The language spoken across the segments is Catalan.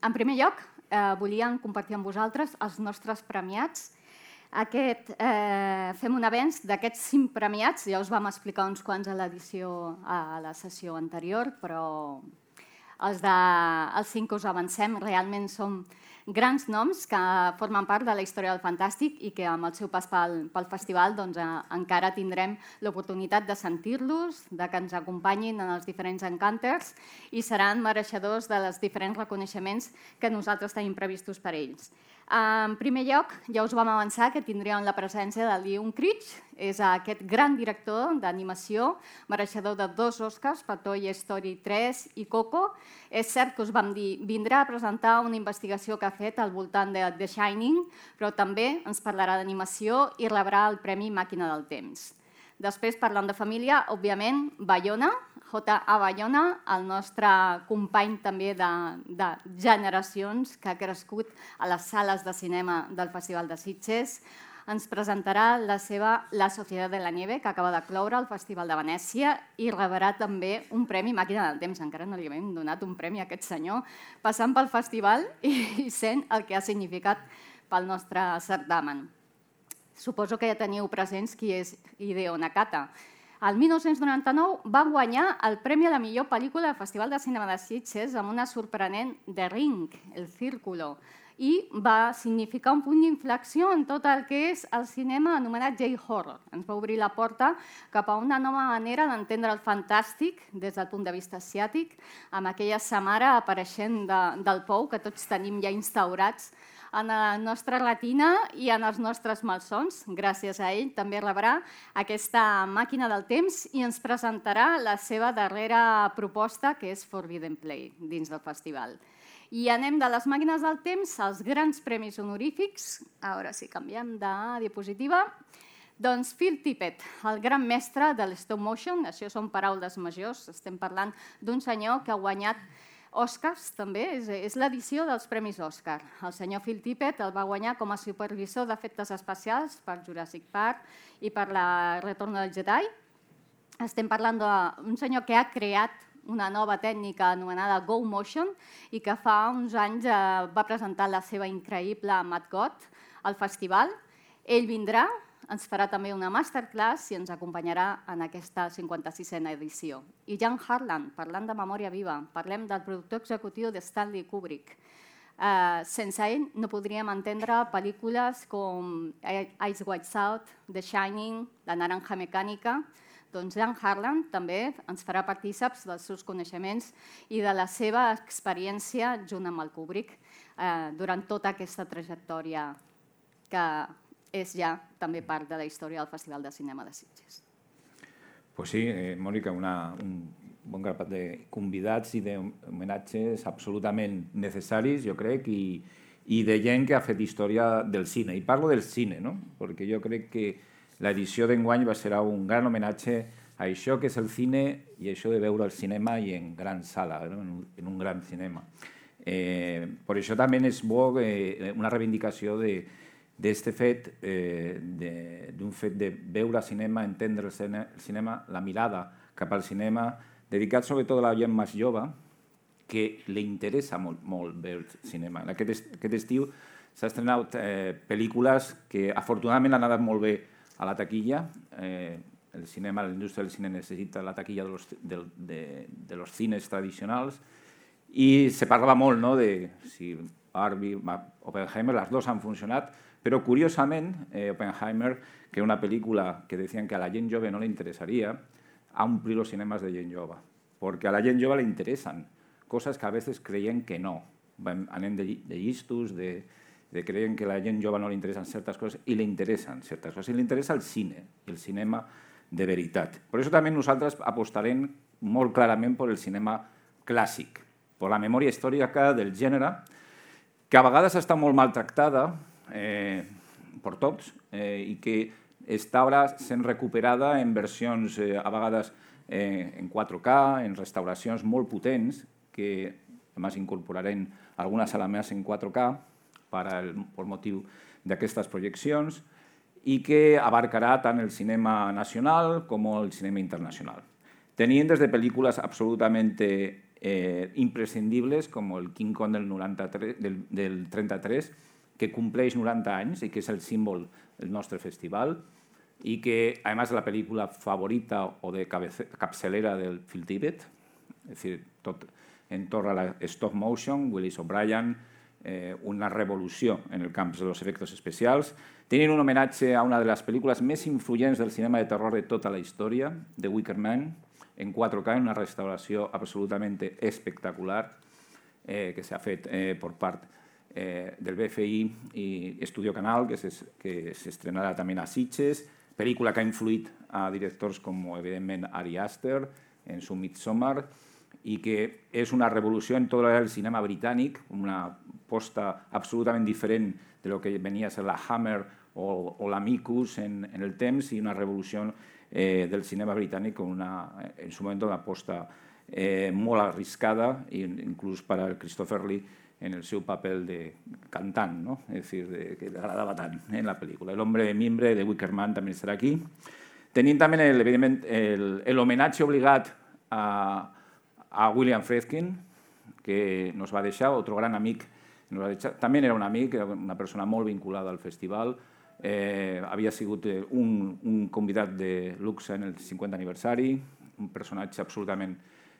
En primer lloc, volíem compartir amb vosaltres els nostres premiats. Fem un avenç d'aquests 5 premiats, ja us vam explicar uns quants a la sessió anterior, però els 5 que us avancem realment són grans noms que formen part de la història del fantàstic i que amb el seu pas pel festival encara tindrem l'oportunitat de sentir-los, de que ens acompanyin en els diferents encounters i seran mereixedors dels diferents reconeixements que nosaltres tenim previstos per ells. En primer lloc, ja us vam avançar que tindríem la presència de Leon Critch, és aquest gran director d'animació, mereixedor de 2 Oscars per Toy Story 3 i Coco. És cert que us vam dir, vindrà a presentar una investigació que ha fet al voltant de The Shining, però també ens parlarà d'animació i rebrà el Premi Màquina del Temps. Després, parlant de família, òbviament, Bayona, J.A. Bayona, el nostre company també de generacions que ha crescut a les sales de cinema del Festival de Sitges, ens presentarà la seva La Societat de la Nieve, que acaba de cloure al Festival de Venècia, i rebrà també un Premi Màquina del Temps. Encara no li havíem donat un premi a aquest senyor, passant pel festival i sent el que ha significat pel nostre certamen. Suposo que ja teniu presents qui és Hideo Nakata. El 1999 va guanyar el Premi a la millor pel·lícula del Festival de Cinema de Sitges amb una sorprenent The Ring, El Círculo, i va significar un punt d'inflexió en tot el que és el cinema anomenat J-horror. Ens va obrir la porta cap a una nova manera d'entendre el fantàstic des del punt de vista asiàtic, amb aquella samara apareixent del pou que tots tenim ja instaurats en la nostra retina i en els nostres malsons. Gràcies a ell també rebrà aquesta màquina del temps i ens presentarà la seva darrera proposta, que és Forbidden Play, dins del festival. I anem de les màquines del temps als grans premis honorífics. Ara sí, canviem de diapositiva. Doncs Phil Tippett, el gran mestre de l'stop motion, això són paraules majors, estem parlant d'un senyor que ha guanyat Oscars, també, és l'edició dels Premis Òscar. El senyor Phil Tippett el va guanyar com a supervisor d'efectes especials per Jurassic Park i per la Retorno del Jedi. Estem parlant d'un senyor que ha creat una nova tècnica anomenada Go Motion i que fa uns anys va presentar la seva increïble Mad God al festival. Ell vindrà, ens farà també una masterclass i ens acompanyarà en aquesta 56a edició. I Jan Harlan, parlant de memòria viva, parlem del productor executiu de Stanley Kubrick. Sense ell no podríem entendre pel·lícules com Eyes Wide Shut, The Shining, La naranja mecànica. Doncs Jan Harlan també ens farà partíceps dels seus coneixements i de la seva experiència junt amb el Kubrick durant tota aquesta trajectòria que és ja també part de la història del Festival de Cinema de Sitges. Pues sí, Mònica, un bon grapat de convidats i d'homenatges absolutament necessaris, jo crec, i de gent que ha fet història del cine. I parlo del cine, no? Perquè jo crec que l'edició d'enguany serà un gran homenatge a això que és el cine i això de veure el cinema i en gran sala, en un gran cinema. Per això també és bo una reivindicació d'aquest fet, d'un fet de veure cinema, entendre el cinema, la mirada cap al cinema, dedicat sobretot a la gent més jove, que li interessa molt veure cinema. Aquest estiu s'han estrenat pel·lícules que afortunadament han anat molt bé a la taquilla. El cinema, la indústria del cine necessita la taquilla de los cines tradicionals i se parlava molt de si Barbie, Oppenheimer, les dues han funcionat, però curiosament Oppenheimer, que és una pel·lícula que decían que a la gent jove no li interessaria, ha omplido los cinemas de gent jove, perquè a la gent jove li interessen coses que a vegades creien que no. Anem de llistos, de creien que a la gent jove no li interessen certes coses i li interessen certes coses. I li interessa el cine, el cinema de veritat. Per això també nosaltres apostarem molt clarament per el cinema clàssic, per la memòria històrica del gènere, que a vegades està molt maltractada per tots i que està ara sent recuperada en versions a vegades en 4K, en restauracions molt potents, que a més incorporarem alguna sala més en 4K per motiu d'aquestes projeccions i que abarcarà tant el cinema nacional com el cinema internacional. Tenint des de pel·lícules absolutament imprescindibles com el King Kong del 33, que compleix 90 anys i que és el símbol del nostre festival y que además es la película favorita o de capçalera del Phil Tippett, és decir, tot entorn a la stop motion, Willis O'Brien, una revolució en el camp dels efectes especials. Tenien un homenatge a una de les pel·lícules més influents del cinema de terror de tota la història, The Wicker Man, en 4K, una restauració absolutament espectacular que s'ha fet per part del BFI i Estudio Canal, que s'estrenarà també a Sitges, pel·lícula que ha influït a directors com, evidentment, Ari Aster en su Midsommar, i que és una revolució en tot el cinema britànic, una posta absolutament diferent de lo que venia a ser la Hammer o l'Amicus en el temps, i una revolució del cinema britànic con en su moment una posta molt arriscada, inclús per a Christopher Lee en el seu paper de cantant, ¿no? Es decir, que le agradava tant en la pel·lícula. El hombre de mimbre de Wicker Man també estarà aquí. Tenim també, evidentment, l'homenatge obligat a William Friedkin, que nos va deixar, otro gran amic. També era un amic, una persona molt vinculada al festival. Havia sigut un convidat de luxe en el 50 aniversari, un personatge absolutament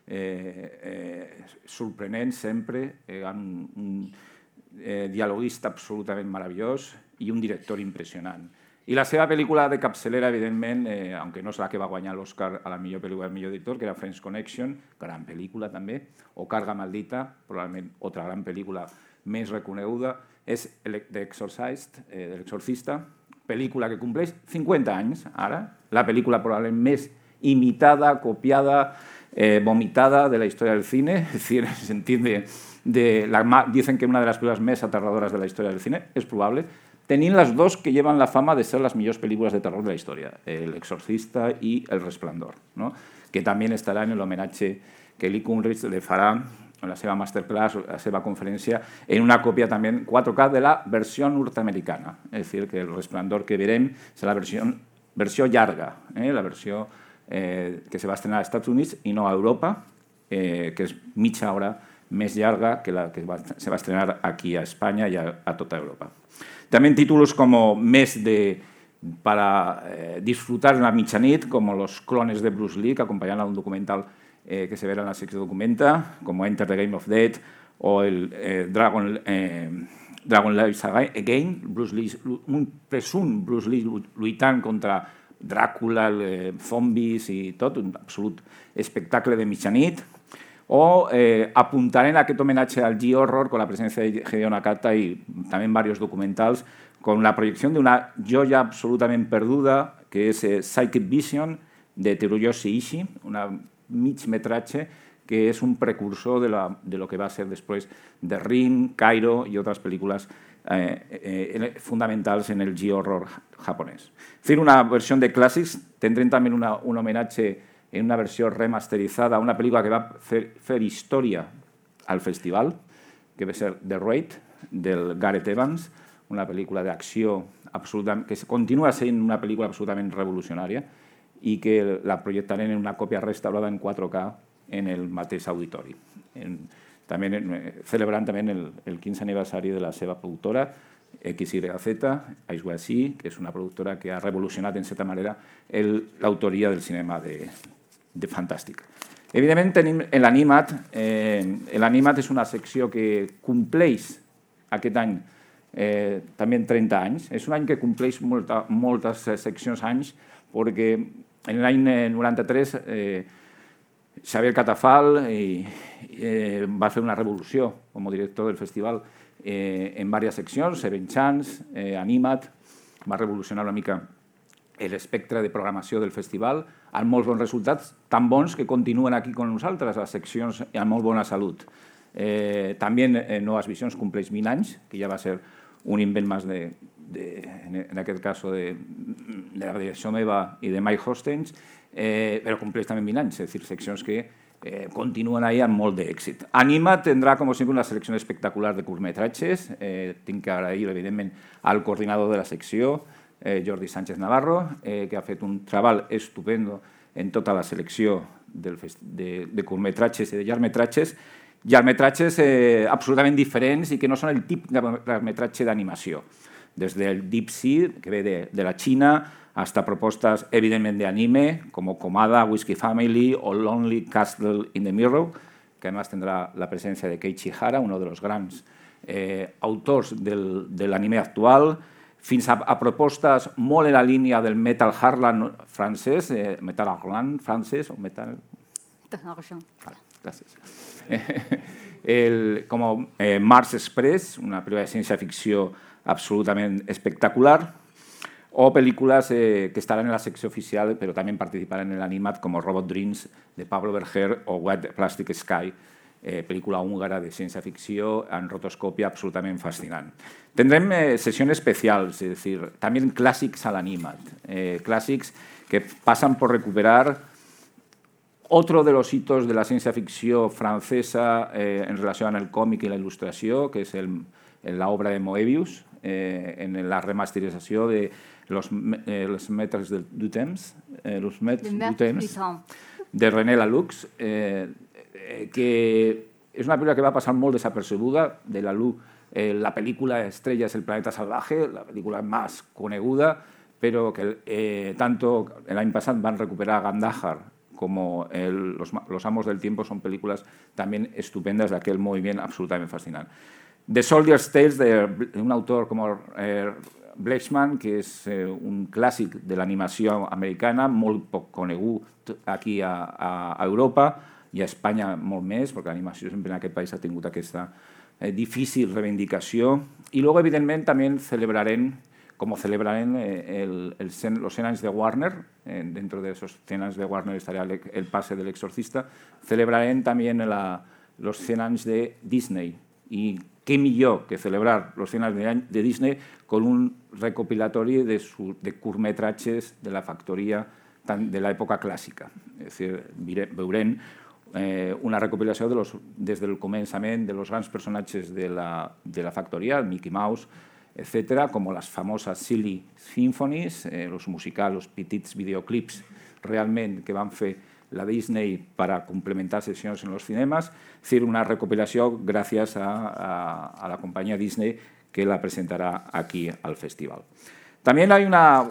sorprenent sempre, un dialoguista absolutament meravellós i un director impressionant. I la seva pel·lícula de capçalera, evidentment, aunque no és la que va guanyar l'Oscar a la millor pel·lícula del millor director, que era French Connection, gran pel·lícula també, o Carga Maldita, probablement altra gran pel·lícula més reconeguda, és The Exorcist, de l'Exorcista, pel·lícula que compleix 50 anys ara, la pel·lícula probablement més imitada, copiada, vomitada de la historia del cine, es decir, en el sentido dicen que una de las películas más aterradoras de la historia del cine, es probable. Tenían las dos que llevan la fama de ser las mejores películas de terror de la historia, El Exorcista y El Resplandor, ¿no? Que también estará en el homenaje que Lee Kunrich le farà en la seva masterclass, la seva conferència, en una còpia també 4K de la versió nord-americana. És a dir, que El Resplandor que verem és la versió llarga, la versió que se va estrenar als Estats Units i no a Europa, que és mitja hora més llarga que la que se va estrenar aquí a Espanya i a tota Europa. També títulos como Mes para disfrutar en la mitjanit, como Los clones de Bruce Lee, que acompañan a un documental que se verá en la secció Documenta, como Enter the Game of Death o el Dragon Lives Again, Bruce Lee, un presumpte Bruce Lee lluitant contra Dràcula, zombis i tot, un absolut espectacle de mitjanit. O apuntar en aquest homenatge al G-Horror con la presencia de Hideo Nakata y también varios documentals con la proyección de una joya absolutamente perduda que es Psychic Vision de Teruyoshi Ishii, una mig-metratge que és un precursor de lo que va ser després de Ring, Cairo i altres pel·lícules fundamentals en el G-Horror japonès. És dir, una versió de clàssics, tindrem també un homenatge en una versió remasterizada a una pel·lícula que va fer història al festival, que va ser The Raid, del Gareth Evans, una pel·lícula d'acció que continua sent una pel·lícula absolutament revolucionària i que la projectarem en una còpia restaurada en 4K en el mateix auditori. Celebrant també el 15 aniversari de la seva productora, XYZ, Aiswasi, que és una productora que ha revolucionat, en certa manera, l'autoria del cinema de fantàstic. Evidentment, tenim l'Animat. L'Animat és una secció que compleix aquest any també 30 anys. És un any que compleix moltes seccions anys, perquè en l'any 93 Xavier Catafal va fer una revolució com a director del festival en diverses seccions, Seven Chance, Animat, va revolucionar una mica l'espectre de programació del festival, amb molts bons resultats, tan bons que continuen aquí amb nosaltres, les seccions amb molt bona salut. També Noves Visions compleix 20 anys, que ja va ser un invent més en aquest cas de la direcció meva i de Mike Hostens, però compleix també 20 anys, és a dir, seccions que continuen ahí amb molt d'èxit. Anima tindrà, com sempre, una selecció espectacular de curtmetratges. Tinc que agrair, evidentment, al coordinador de la secció, Jordi Sánchez Navarro, que ha fet un treball estupendo en tota la selecció de curtmetratges i de llargmetratges absolutament diferents i que no són el tip de llargmetratge d'animació. Des del Deep Sea, que ve de la Xina, hasta propostas evidentemente de anime, como Komada, Whiskey Family o Lonely Castle in the Mirror, que además tendrá la presencia de Keiichi Hara, uno de los grandes autors del anime actual, fins a propostes molt en la línia del Metal Heartland francès, Metal Heartland francès, o Metal... Vale, gràcies. Com Mars Express, una pel·lícula de ciència-ficció absolutament espectacular, o pel·lícules que estaran en la secció oficial però també participaran en l'animat com Robot Dreams de Pablo Berger o White Plastic Sky, pel·lícula húngara de ciència-ficció en rotoscòpia absolutament fascinant. Tendrem sessions especials, es decir, también clàssics a l'animat, clàssics que pasan por recuperar otro de los hitos de la ciencia ficción francesa en relación al cómic y la ilustración, que es la obra de Moebius, en la remasterización de los Maîtres du Temps, de René Laloux, que és una pel·lícula que va passar molt desapercebuda. De Laloux, la pel·lícula estrella és El planeta salvaje, la pel·lícula més coneguda, però que tanto l'any passat van recuperar Gandahar como Los amos del tiempo, son películas también estupendas de aquel movimiento absolutamente fascinante. The Soldier's Tales, de un autor como Blechman, que és un clàssic de l'animació americana, molt poc conegut aquí a Europa i a Espanya molt més, perquè l'animació sempre en aquest país ha tingut aquesta difícil reivindicació. I luego, evidentment, també celebrarem, como celebrarán los 100 años de Warner, dentro de esos 100 años de Warner estaría el pase del Exorcista, celebrarán también los 100 años de Disney. Y qué millor que celebrar los 100 años de Disney con un recopilatorio de curtmetratges de la factoria de l'època clàssica. És a dir, veurem una recopilació des del començament de los grans personatges de la factoria, Mickey Mouse, etcétera, como las famosas Silly Symphonies, los musicals, los petits videoclips realment que van fer la Disney para complementar sessions en los cinemas, es decir, una recopilació gràcies a la companyia Disney que la presentarà aquí al festival. También hay una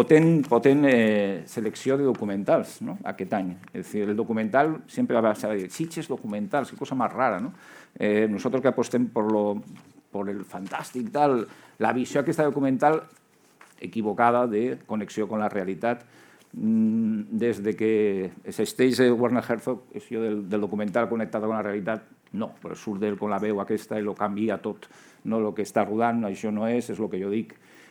potente selección de documentals, ¿no?, aquest any. Es decir, el documental siempre va a ser Sitges documentals, qué cosa más rara, ¿no? Nosotros que apostemos por el fantàstic, tal, la visió aquesta documental equivocada de connexió con la realitat, des de que existeix Werner Herzog, això del documental connectat amb la realitat, no, però surt d'ell con la veu aquesta i lo canvia tot, no, el que està rodant, això no és el que jo dic.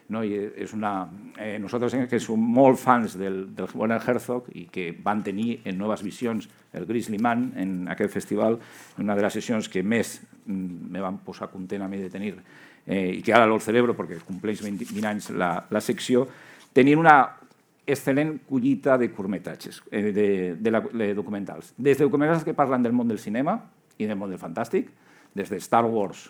Nosaltres que som molt fans del Werner Herzog i que van tenir en Noves Visions el Grizzly Man en aquest festival, una de les sessions que més me van posar content a mi de tenir i que ara lo celebro perquè compleix 20 anys la secció, tenir una excel·lent collita de curtmetratges, de documentals. Des de documentals que parlen del món del cinema i del món del fantàstic, des de Star Wars,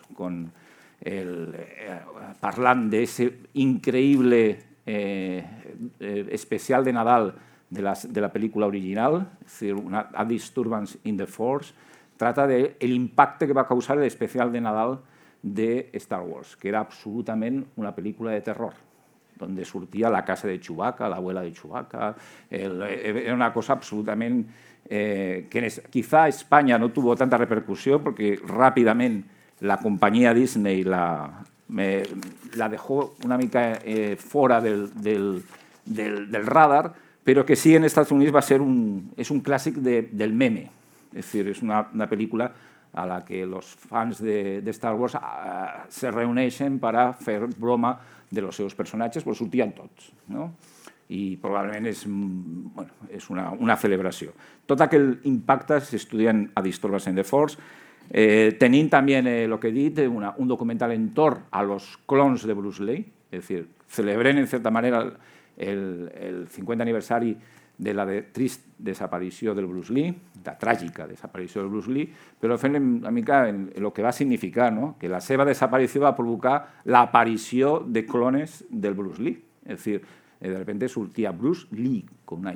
parlant d'ese increïble especial de Nadal de la pel·lícula original, és a dir, A Disturbance in the Force, trata del impacte que va causar l'especial de Nadal de Star Wars, que era absolutament una pel·lícula de terror, donde sortia la casa de Chewbacca, la abuela de Chewbacca. Era una cosa absolutament que quizá España no tuvo tanta repercusión porque rápidamente la compañía Disney la dejó una mica fora del radar, pero que sí en Estados Unidos va a ser un clàssic del meme. Es decir, es una película a la que los fans de Star Wars se reuneixen per a fer broma de los seus personatges, però sortien tots, no? I probablement és una celebració. Tot aquell impacte s'estudien a Disturbance in the Force. Tenim també, el que he dit, un documental entorn a los clones de Bruce Lee, és a dir, celebrem en certa manera el 50 aniversari de la trist desaparició del Bruce Lee, la tràgica desaparició del Bruce Lee, però fent una mica el que va significar, que la seva desaparició va provocar l'aparició de clones del Bruce Lee. És a dir, de repente sortia Bruce Lee, con una I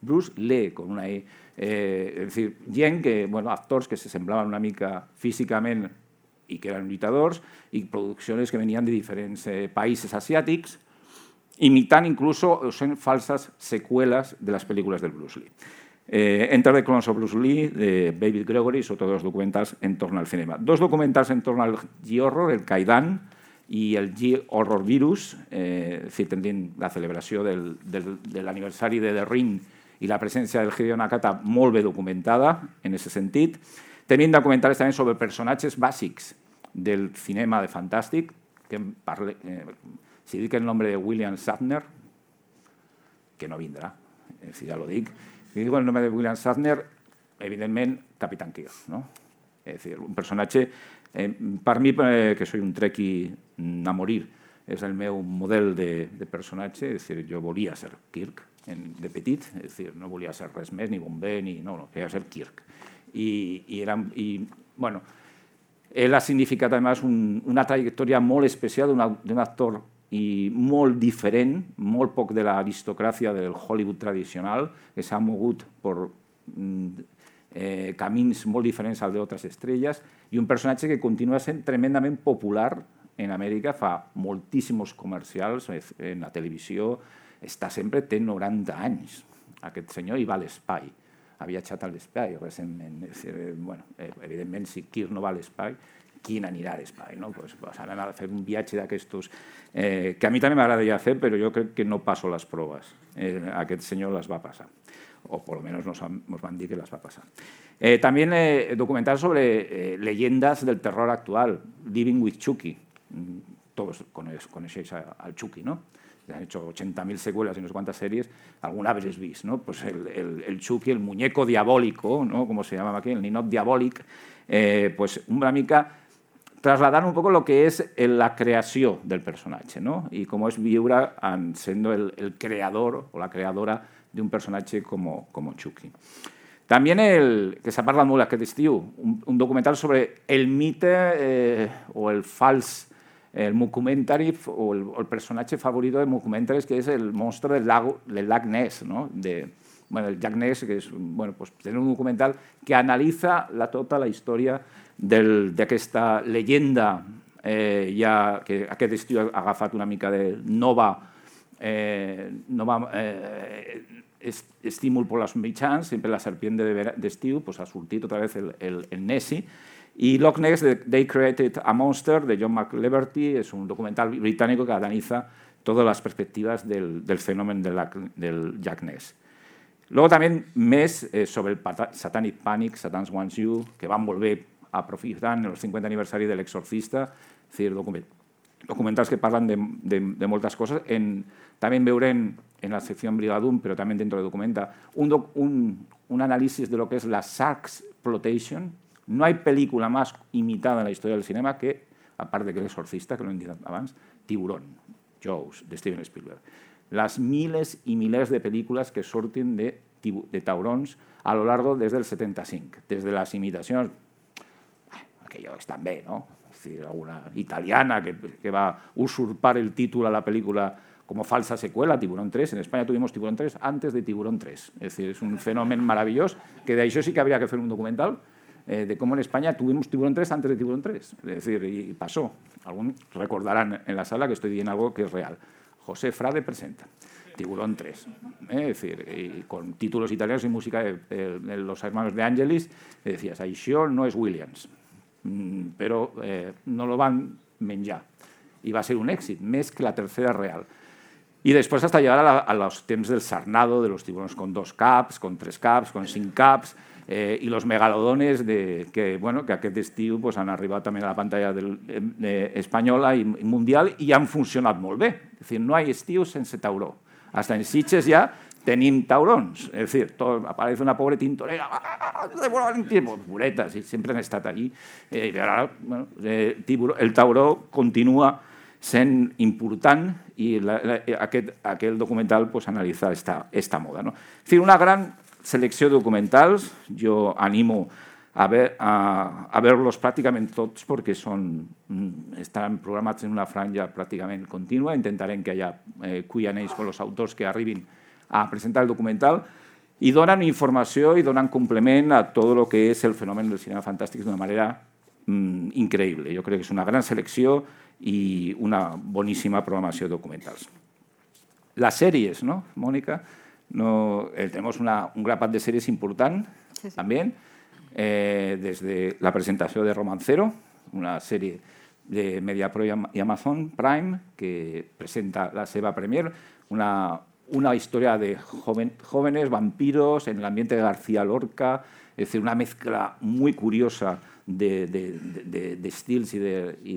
Bruce Lee, con una E. És a dir, gent que, actors que se semblaven una mica físicament i que eren lluitadors, i produccions que venien de diferents països asiàtics, imitant incluso sent falses seqüeles de les pel·lícules del Bruce Lee. Enter the Clones of Bruce Lee, de David Gregory, son todos documentals en torno al cinema. Dos documentals en torno al G-Horror, el Kaidan i el G-Horror Virus, tenint la celebració de l'aniversari de The Ring i la presència del Hideo Nakata molt bé documentada en aquest sentit. Tenim documentals també sobre personatges bàsics del cinema de fantàstic, que parle... Si dic el nombre de William Shatner, que no vindrà, si ja lo dic, si dic el nom de William Shatner, evidentment, Capitán Kirk, no? És a dir, un personatge, per mi, que soy un trekkie a morir, és el meu model de personatge, és a dir, jo volia ser Kirk de petit, és a dir, no volia ser res més, ni bomber, ni... No, volia ser Kirk. Él ha significat, además, una trajectòria molt especial d'un actor i molt diferent, molt poc de l'aristocràcia del Hollywood tradicional, que s'ha mogut per camins molt diferents als d'altres estrelles, i un personatge que continua sent tremendament popular en Amèrica, fa moltíssims comercials en la televisió, està sempre, té 90 anys, aquest senyor, i va a l'espai. Ha viatjat a l'espai recentment. Evidentment, si Kirk no va a l'espai, qui anirà a l'espai? Ara anar a fer un viatge d'aquestos, que a mi també m'agradaria fer, però jo crec que no passo les proves. Aquest senyor les va passar, o por lo menos nos van dir que las va a pasar. También documentales sobre leyendas del terror actual, Living with Chucky. Todos conocéis al Chucky, ¿no? Han hecho 80.000 secuelas y no sé cuántas series, alguna habréis visto, ¿no? Pues el Chucky, el muñeco diabólico, ¿no? Como se llamaba aquí, el ninot diabòlic, pues una mica trasladar un poco lo que es la creació del personatge, ¿no? I com és viure sent el creador o la creadora d'un personatge com Chucky. També que s'ha parlat molt aquest estiu, un documental sobre el mite o el fals, el mockumentary o el personatge favorito de mockumentaries, que és el monstre del llac Ness, no? El llac Ness, que és un documental que analitza tota la història d'aquesta llegenda que aquest estiu ha agafat una mica de nova estímul per als mitjans, sempre la serpiente d'estiu ha sortit otra vez el Nessie, i Loch Ness, They Created a Monster, de John McLeverty, és un documental britànic que analitza totes les perspectives del fenomen del llac Ness. Luego también més sobre el Satanic Panic, Satan Wants You, que van molt bé aprofitant el 50 aniversari de l'Exorcista, és a dir, documentals que parlen de moltes coses. També veurem en la secció Brigadum, però també dentro de documenta, un análisis de lo que es la Sharksploitation. No hay película más imitada en la historia del cinema que, aparte de l'Exorcista, que lo he dit abans, Tiburón, Jaws, de Steven Spielberg. Las miles y miles de películas que surten de taurons a lo largo desde el 75, desde las imitacions, aquello están bé, ¿no? Es decir, alguna italiana que va a usurpar el título a la película como falsa secuela, Tiburón 3. En España tuvimos Tiburón 3 antes de Tiburón 3. Es decir, es un fenómeno maravilloso, que de això sí que habría que hacer un documental, de cómo en España tuvimos Tiburón 3 antes de Tiburón 3. Es decir, y pasó. Algunos recordarán en la sala que estoy diciendo algo que es real. José Frade presenta Tiburón 3. Es decir, y con títulos italianos y música de los hermanos de Angelis, decías, això no es Williams, però no lo van menjar. I va ser un èxit, més que la tercera real. Y después hasta llegar a los temps del sarnado, de los tiburones con 2 caps, con 3 caps, con 5 caps, y los megalodones que aquest estiu han arribat també a la pantalla espanyola i mundial i han funcionat molt bé. És dir, no hi ha estiu sense tauró. Hasta en Sitges ja tenim taurons. És dir, aparece una pobre tintorera, puretas, i sempre han estat allí. I ara el tauró continua sent important i aquest documental analitza esta moda. És dir, una gran selecció de documentals, jo animo a verlos pràcticament tots perquè estan programats en una franja pràcticament contínua. Intentarem que hi hagi Q&As con los autors que arribin a presentar el documental i donen informació i donen complement a tot el que és el fenomen del cinema fantàstic d'una manera increïble. Jo crec que és una gran selecció i una boníssima programació de documentals. Las series, ¿no, Mónica? Tenemos un grapat de series important, también, desde la presentació de Romancero, una sèrie de Mediapro i Amazon Prime, que presenta la seva premier, una historia de jóvenes vampiros en el ambiente de García Lorca, es decir, una mezcla muy curiosa de estils i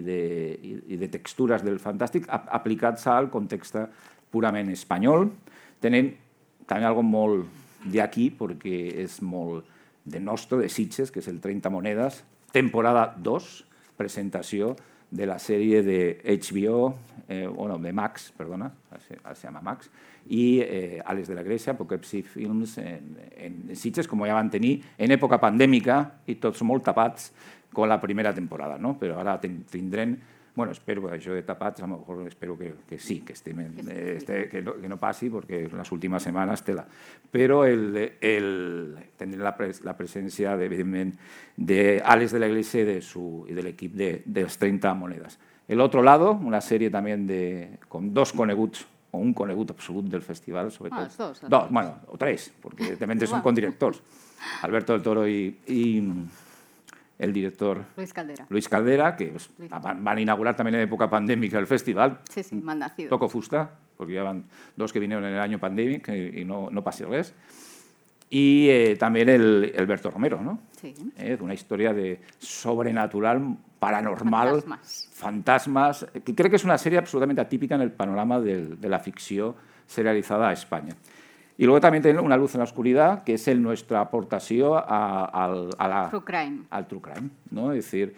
de textures del fantàstic aplicats al context purament espanyol. Tenen també algo molt d'aquí, perquè és molt de nostre, de Sitges, que és el 30 monedes, temporada 2, presentació de la sèrie de HBO, de Max, perdona, se llama Max, i Ales de la Iglesia, Apocalipsi Films en Sitges, com ja van tenir en època pandèmica i tots molt tapats com la primera temporada, no? Però ara tindrem, bueno, espero que això de tapats, a lo mejor espero que sí, que no passi, perquè les últimes setmanes tela. Però tindrem la presència, evidentment, d'Ales de la Iglesia i de l'equip dels 30 monedes. El otro lado, una sèrie també con dos coneguts, o un conegut absolut del festival, sobretot. Els dos. Bueno, o tres, perquè també són condirectors. Alberto del Toro i el director Luis Caldera, que van inaugurar també en època pandèmica el festival. Sí, mal nacido. Toco fusta, perquè hi ha dos que vinieron en el año pandèmic i no passa res. I també el Berto Romero, ¿no? Sí. Una història de sobrenatural, paranormal, fantasmas, que crec que és una sèrie absolutament atípica en el panorama de la ficció serializada a España. Y luego también tiene Una luz en la oscuridad, que es nuestra aportación al true crime, ¿no? Es decir,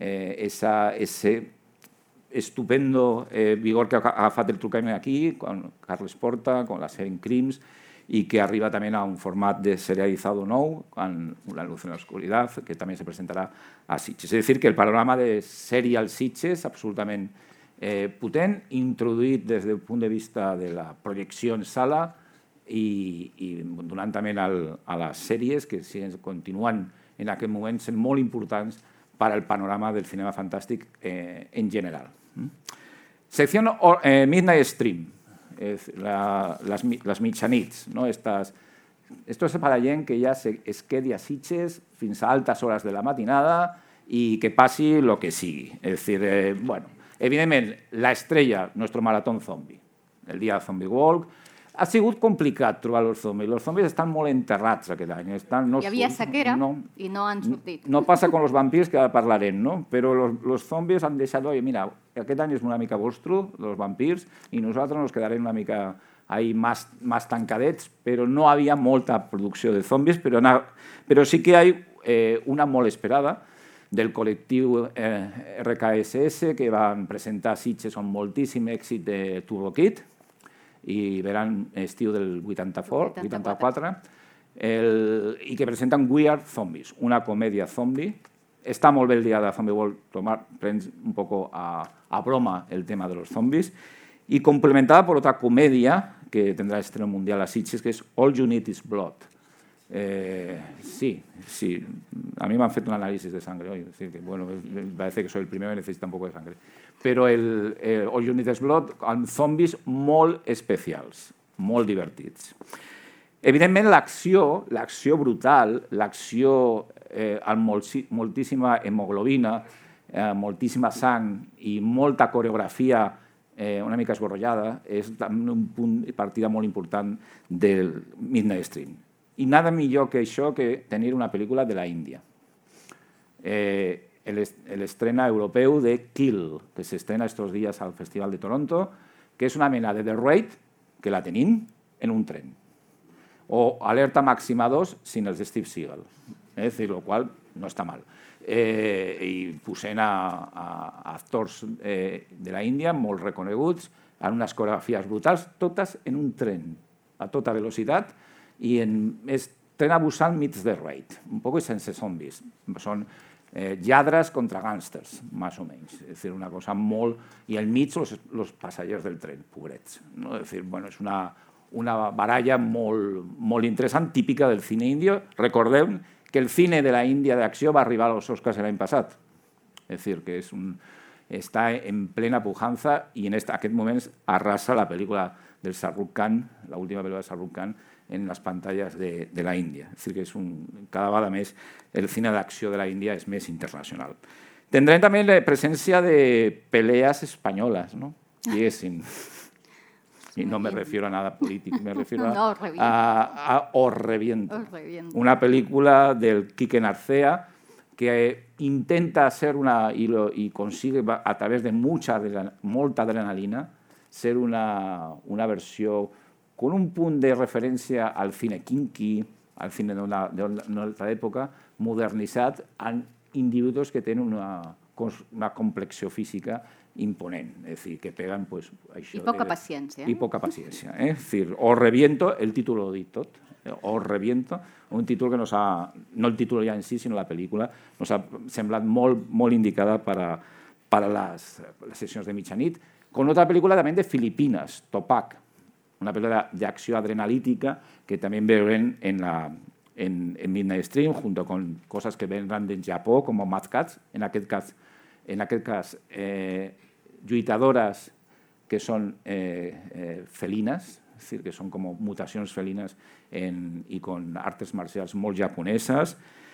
ese estupendo vigor que ha agafat el true crime aquí, con Carles Porta, con la sèrie Crims, i que arriba també a un format de serializado nou, con Una luz en la oscuridad, que també se presentarà a Sitges. És a dir, que el panorama de serial Sitges és absolutament potent, introduït des del punt de vista de la projecció en sala i donant també a les sèries que continuen en aquest moment sent molt importants per al panorama del cinema fantàstic en general. Secció Midnight Stream, les mitjanits. Esto es para gent que ja es quedi a Sitges fins a altes hores de la matinada i que passi el que sigui. És dir, bueno, evidentment, la estrella, nuestro maratón zombie, el dia de Zombie Walk. Ha sigut complicat trobar els zombis. Els zombis estan molt enterrats aquest any. Hi havia sequera i no han sortit. No passa con los vampirs, que ara parlarem, no? Però los zombis han deixat, oye, mira, aquest any és una mica vostre, los vampirs, i nosaltres nos quedarem una mica ahí más tancadets, però no havia molta producció de zombis, però sí que hi ha una molt esperada del col·lectiu RKSS, que van presentar a Sitges amb moltíssim èxit de Turbo Kid, i veran estiu del 84, i que presenten We Are Zombies, una comèdia zombie. Està molt bé el dia de Zombie World, prens un poco a broma el tema de los zombies, y complementada por otra comedia que tendrá estreno mundial a Sitges, que es All You Need Is Blood. Sí, a mí me han fet un análisis de sangre hoy, es decir, que bueno, parece que soy el primero y necesita un poco de sangre. Però el All You Need Is Blood amb zombis molt especials, molt divertits. Evidentment, l'acció brutal, l'acció amb moltíssima hemoglobina, moltíssima sang i molta coreografia una mica esborrollada, és un punt de partida molt important del Midnight Stream. I nada millor que això que tenir una pel·lícula de la Índia. El estrena europeu de Kill, que s'estrena estos días al Festival de Toronto, que és una mena de The Raid, que la tenim en un tren. O Alerta Màxima 2 sin els de Steve Seagal. És dir, lo qual no està mal. I posant a actors de la Índia molt reconeguts, en unes coreografies brutals, totes en un tren, a tota velocitat, i és tren a Busan meets The Raid, un poco sense zombis. Són lladres contra gàngsters, més o menys. És dir, una cosa molt... I al mig, los passatgers del tren, pobrets. És dir, bueno, és una baralla molt interessant, típica del cine indio. Recordem que el cine de la Índia d'acció va arribar als Oscars l'any passat. És a dir, que està en plena pujança i en aquest moment arrasa la pel·lícula del Shah Rukh Khan, l'última pel·lícula de Shah Rukh Khan, en les pantalles de la Índia. És a dir, que cada vegada més el cine d'acció de la Índia és més internacional. Tendrem també la presència de peleas espanyoles, ¿no? Y no me refiero a nada político, me refiero a Os Reviento, una película del Quique Narcea que intenta ser y consigue a través de molta adrenalina ser una versión con un punt de referència al cine kinky, al cine d'una altra època, modernitzat en individus que tenen una complexió física imponent, es decir, que pegan pues això. I poca paciència. I poca paciència. Es decir, Os Reviento, el títol ho dit tot, Os Reviento, un títol que no el títol ja en si, sinó la pel·lícula, nos ha semblat molt indicada para las sesiones de mitjanit, con otra película también de Filipinas, Topac, una película de acció adrenalítica que también veurem en Midnight Stream, junto con cosas que vendrán del Japó, como Mad Cats, en aquest cas lluitadores que son felinas, es decir, que son como mutacions felinas y con artes marcials molt japoneses.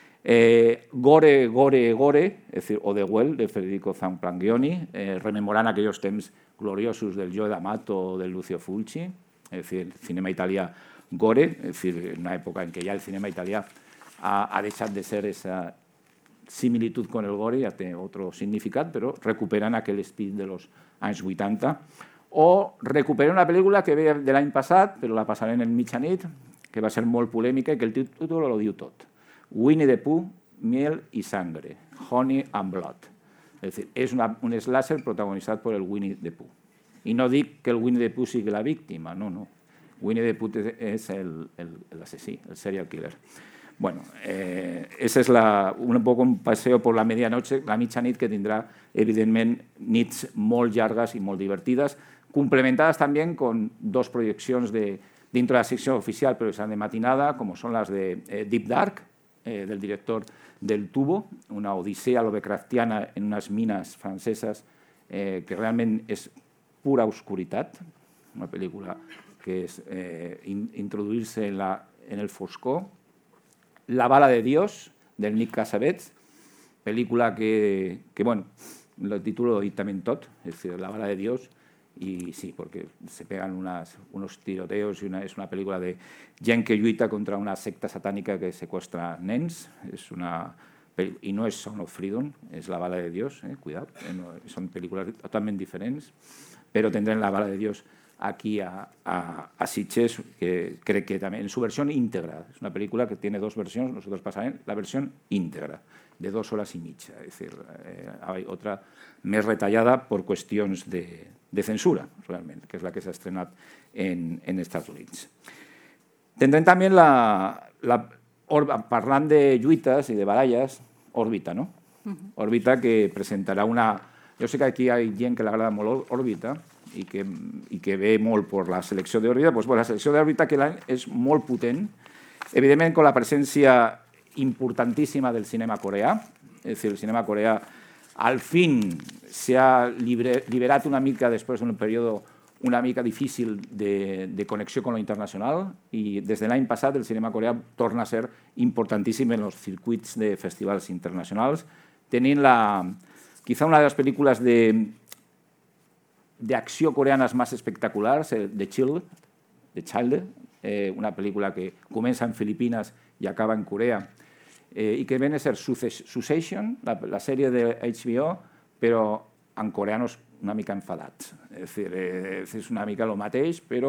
Gore, es decir, O The Well, de Federico Zamprangioni, rememorant aquells temps gloriosos del Joe D'Amato o del Lucio Fulci, es decir, cinema italià gore, es decir, en una època en què ja el cinema italià ha deixat de ser esa similitud con el gore, ja té otro significat, però recuperen aquell espírit de los anys 80. O recuperen una pel·lícula que ve de l'any passat, però la passarem en mitjanit, que va ser molt polèmica i que el títol ho diu tot. Winnie the Pooh, Miel y Sangre, Honey and Blood. Es decir, es un slasher protagonizado por el Winnie the Pooh. Y no dic que el Winnie the Pooh sigui la víctima, no. Winnie the Pooh es el asesí, el serial killer. Bueno, ese es un poco un paseo por la medianoche, la mitjanit, que tindrà, evidentment, nits molt llargues i molt divertides, complementades també con dos projeccions dentro de la secció oficial, però seran de matinada, com són les de Deep Dark, del director del Tubo, una odisea lovecraftiana en unes mines franceses que realment és pura oscuritat, una pel·lícula que és introduir-se en el foscor. La bala de Dios, del Nick Cassavetes, pel·lícula que bueno, el títol ho dit també tot, és a dir, La bala de Dios, y sí, porque se pegan unos tiroteos y es una película de gent que lluita contra una secta satánica que secuestra nens. Y no es Sound of Freedom, es La bala de Dios, cuidado, son películas totalmente diferentes, pero tendrán La bala de Dios aquí a Sitges, que cree que también en su versión íntegra. Es una película que tiene dos versiones, nosotros pasaremos la versión íntegra, de 2 horas y mitja. Es decir, hay otra més retallada por cuestiones de censura, realment, que és la que s'ha estrenat en Estats Units. Tindrem també parlant de lluites i de baralles, Òrbita, no? Òrbita, que presentarà una... Jo sé que aquí hi ha gent que li agrada molt Òrbita i que ve molt per la selecció d'Òrbita. Doncs la selecció d'Òrbita que l'any és molt potent, evidentment con la presència importantíssima del cinema coreà, és a dir, el cinema coreà al fin se ha liberat una mica després d'un període una mica difícil de connexió con lo internacional i des de l'any passat el cinema coreà torna a ser importantíssim en els circuits de festivals internacionals, tenint quizá una de les pel·lícules de acció coreanes més espectaculars, The Child, una pel·lícula que comença en Filipines i acaba en Corea, i que viene a ser Succession, la sèrie de HBO, però en coreanos una mica enfadats. És dir, és una mica el mateix, però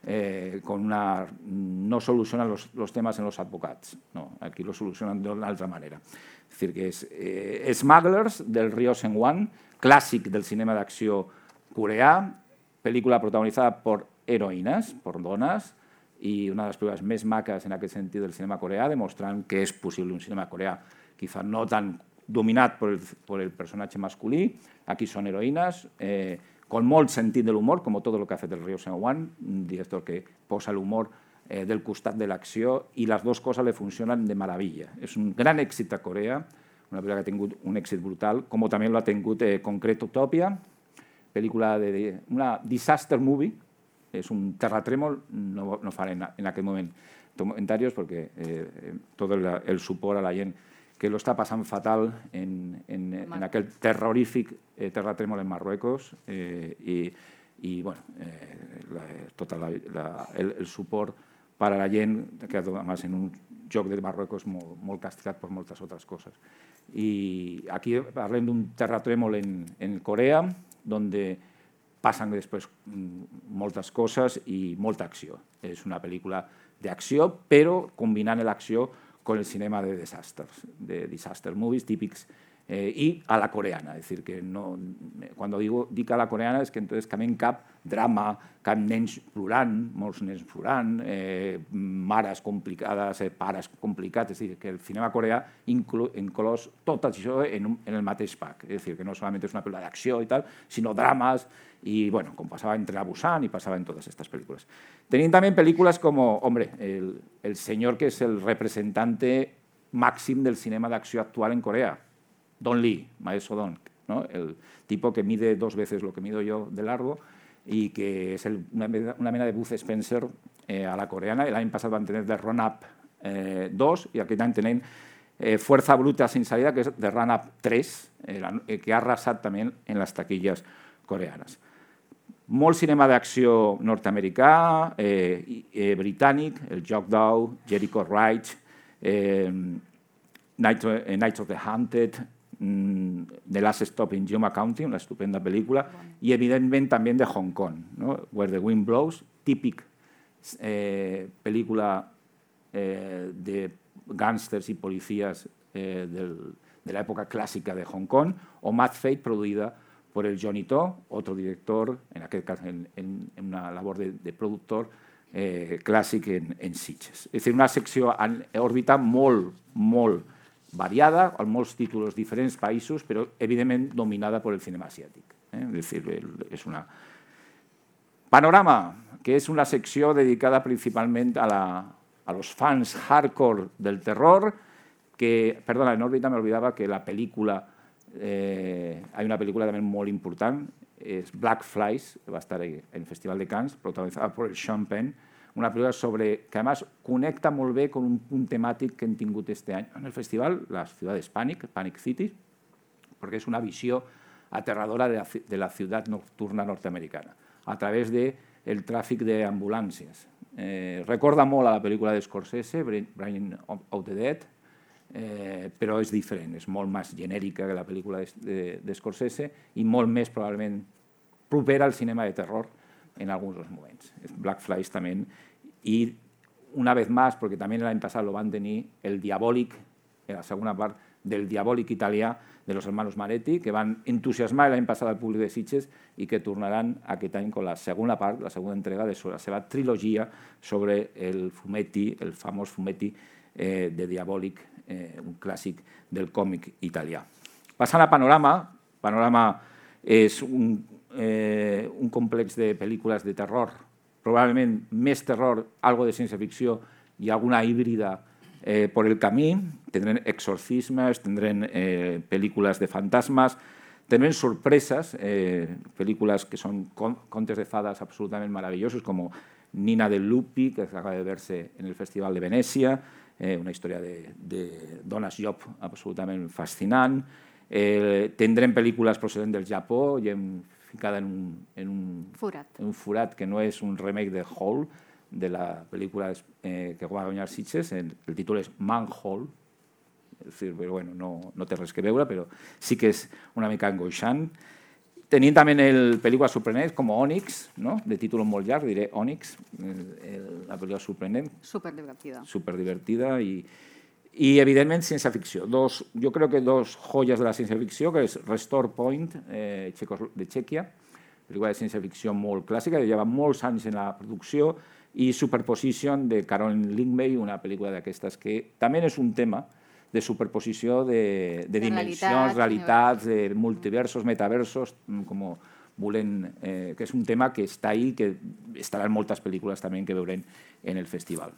no solucionen los temas en los advocats. No, aquí lo solucionan de una altra manera. És dir, que és Smugglers, del Ryo Seung-wan, clàssic del cinema d'acció coreà, pel·lícula protagonitzada per heroïnes, per dones, i una de les pel·lícules més maques en aquest sentit del cinema coreà, demostrant que és possible un cinema coreà quizá no tan dominat per el personatge masculí. Aquí són heroïnes, con molt sentit de l'humor, com tot el que ha fet el Ryo Seung-wan, un director que posa l'humor del costat de l'acció, i les dues coses li funcionen de meravella. És un gran èxit a Corea, una pel·lícula que ha tingut un èxit brutal, com també l'ha tingut Concrete Utopia, pel·lícula una disaster movie, és un terratrèmol, no faré en aquest moment comentaris perquè tot el suport a la gent que lo està passant fatal en aquell terrorífic terratrèmol en Marruecos i bueno, tot el suport per a la gent que además en un joc de Marruecos molt castigat per moltes altres coses. I aquí parlem d'un terratrèmol en Corea donde passen després moltes coses i molta acció. És una pel·lícula d'acció, però combinant l'acció con el cinema de desastres, de disaster movies típics y a la coreana. Es decir, que no, cuando digo a la coreana es que entonces també cap drama, cap nens plorant, molts nens plorant, mares complicades, pares complicats. És a dir, que el cinema coreà inclòs tot això en el mateix pack. És a dir, que no solament és una pel·lícula d'acció i tal, sinó drames, i bueno, com passava entre a Busan i passava en totes aquestes pel·lícules. Tenim també pel·lícules com, hombre, el senyor que és el representante màxim del cinema d'acció actual en Corea, Don Lee, Maestro Don, ¿no? El tipo que mide 2 veces lo que mido yo de largo y que es una mena de Bud Spencer a la coreana. El año pasado van a tener The Run-Up 2 y aquí también tienen Fuerza Bruta sin salida, que es The Run-Up 3, que ha arrasat també en les taquilles coreanes. Molt cinema d'acció nord-americà, britànic, el Jock Dow, Jericho Wright, Night of the Hunted, The Last Stop in Yuma County, una estupenda pel·lícula, i evidentment també de Hong Kong, no? Where the Wind Blows, típic pel·lícula de gàngsters i policies de l'època clàssica de Hong Kong, o Mad Fate, produïda por el Johnny To, otro director, en aquest cas en una labor de productor clàssic en Sitges. És a dir, una secció en òrbita molt variada, amb molts títols diferents països, però evidentment dominada per el cinema asiàtic. És a dir, és una... Panorama, que és una secció dedicada principalment a los fans hardcore del terror, que, perdona, en òrbita me olvidaba que la película, hay una película también muy importante, es Black Flies, que va a estar en el Festival de Cannes, protagonizada por el Sean Penn, una pel·lícula que además connecta molt bé con un punt temàtic que hem tingut este any en el festival, las ciudades Panic City, perquè és una visió aterradora de la ciutat nocturna nord-americana a través del tràfic d'ambulàncies. Recorda molt a la pel·lícula de Scorsese, Brain of the Dead, però és diferent, és molt més genèrica que la pel·lícula de Scorsese i molt més probablement propera al cinema de terror en algunos momentos. Black Flies también. Y una vez más, porque también el año pasado lo van a tener, el Diabolic, en la segunda parte del Diabolic italià de los hermanos Maretti, que van entusiasmar el año pasado al públic de Sitges y que tornaran aquest any con la segunda part, la segunda entrega de la seva trilogia sobre el fumetti, el famós fumetti de Diabolic, un clàssic del còmic italià. Passant a Panorama, Panorama és un complex de pel·lícules de terror, probablement més terror, algo de ciència-ficció i alguna híbrida por el camí. Tendrán exorcismes, tendrán películas de fantasmas, tendrán sorpresas, películas que son contes de fadas absolutamente maravillosos, como Nina del Lupi, que acaba de verse en el Festival de Venècia, una historia de dones job absolutament fascinant. Tendrem pel·lícules procedents del Japó i ficada en un forat que no és un remake de Hole, de la pel·lícula que va guanyar Sitges. El títol és Manhole, però bueno, no té res que veure, però sí que és una mica angoixant. Tenim també pel·lícules sorprenents com Onyx, de títol molt llarg, diré Onyx, la pel·lícula sorprenent. Superdivertida. Superdivertida y evidentemente ciencia ficción. Yo creo que dos joyas de la ciencia ficción, que es Restore Point, de Chequia, película de ciencia ficción molt clàssica, que lleva molts anys en la producció, i Superposition, de Caroline Lingmey, una pel·lícula d'aquestes que també és un tema de superposició de dimensions, realitats, de multiversos, metaversos, com que és un tema que està ahí, que estarà en moltes pel·lícules també que veurem en el festival.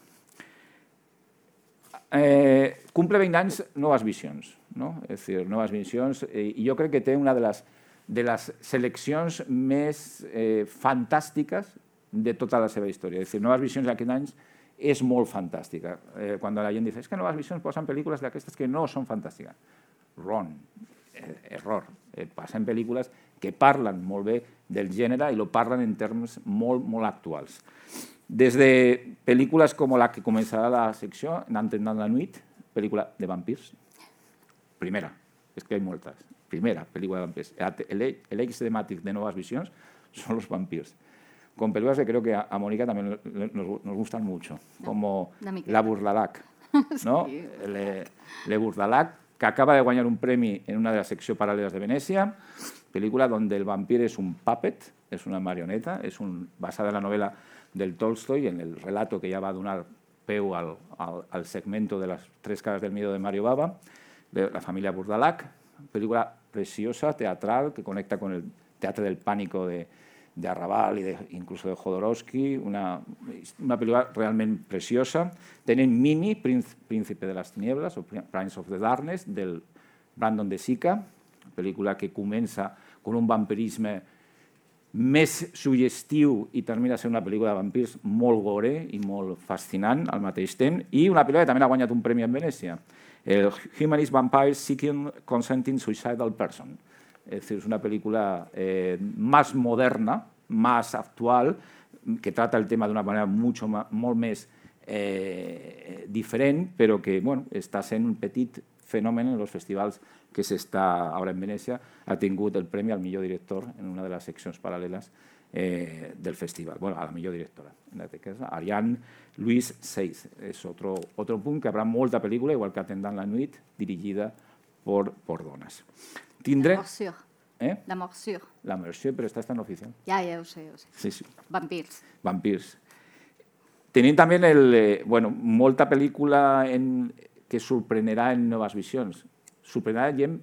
Cumple 20 anys Noves Visions, no? És a dir, Noves Visions, i jo crec que té una de les seleccions més fantàstiques de tota la seva història. És a dir, Noves Visions aquest any és molt fantàstica. Quan la gent diu que Noves Visions posen pel·lícules d'aquestes que no són fantàstiques. Wrong, error. Passen pel·lícules que parlen molt bé del gènere i lo parlen en termes molt, molt actuals. Des de pel·lícules com la que començarà la secció, N'entendant la nuit, pel·lícula de vampirs. Primera, és que hi ha moltes. Primera pel·lícula de vampirs. El ex temàtic de Noves Visions son los vampirs. Con películas que creo que a Mónica también nos gustan mucho, como La Burdalac, ¿no? Sí. Le Burdalac, que acaba de guanyar un premi en una de les seccions paral·leles de Venècia, pel·lícula donde el vampir és un puppet, és una marioneta, basada en la novela del Tolstoi, en el relato que ja va donar peu al segmento de las 3 caras del miedo de Mario Bava, de la familia Burdalac, pel·lícula preciosa, teatral, que conecta con el teatro del pánico de Arrabal y incluso de Jodorowsky, una pel·lícula realment preciosa. Tenen Mini, Príncipe de las Tinieblas, o Prince of the Darkness, del Brandon De Sica, pel·lícula que comença con un vampirisme més suggestiu i termina sent una pel·lícula de vampirs molt gore i molt fascinant al mateix temps, i una pel·lícula que també ha guanyat un premi en Venècia, el Humanist Vampires Seeking Consenting Suicidal Person. Es decir, es una película más moderna, más actual, que trata el tema de una manera molt més diferent, però que està sent un petit fenomen en els festivals que s'està ara en Venècia. Ha tingut el premi al millor director en una de les seccions paral·leles del festival. Bueno, a la millor directora, en aquest cas, Ariane Louise Seiz. És otro punt que habrá molta pel·lícula, igual que Attendant la nuit, dirigida por dones. La Morsure. La Morsure. La Morsure, però està en oficial. Ja ho sé. Sí. Vampirs. Tenim també molta pel·lícula que sorprenderà en Noves Visions. Sorprenderà gent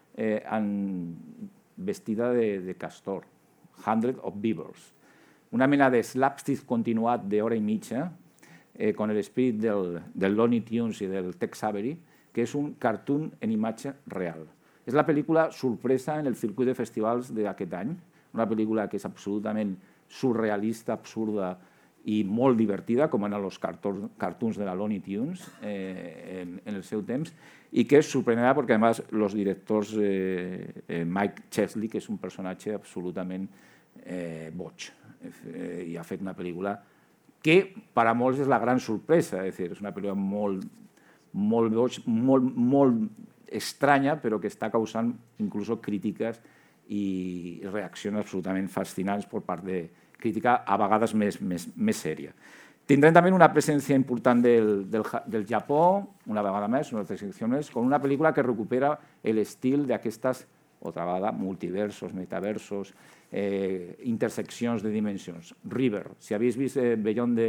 vestida de castor. 100 of Beavers. Una mena de slapstick continuat d'hora i mitja, con el espírit del Looney Tunes i del Tex Avery, que és un cartoon en imatge real. És la pel·lícula sorpresa en el circuit de festivals d'aquest any, una pel·lícula que és absolutament surrealista, absurda i molt divertida, com eren els cartoons de la Looney Tunes en el seu temps, i que és sorprenent perquè, a més, els directors, Mike Chesley, que és un personatge absolutament boig, i ha fet una pel·lícula que per a molts és la gran sorpresa, és una pel·lícula molt boig, molt estranya, però que està causant inclús crítiques i reaccions absolutament fascinants per part de crítica a vegades més sèria. Tindrem també una presència important del Japó, una vegada més, una altra secció més, con una pel·lícula que recupera l'estil d'aquestes, altra vegada, multiversos, metaversos, interseccions de dimensions. River, si habéis vist Beyond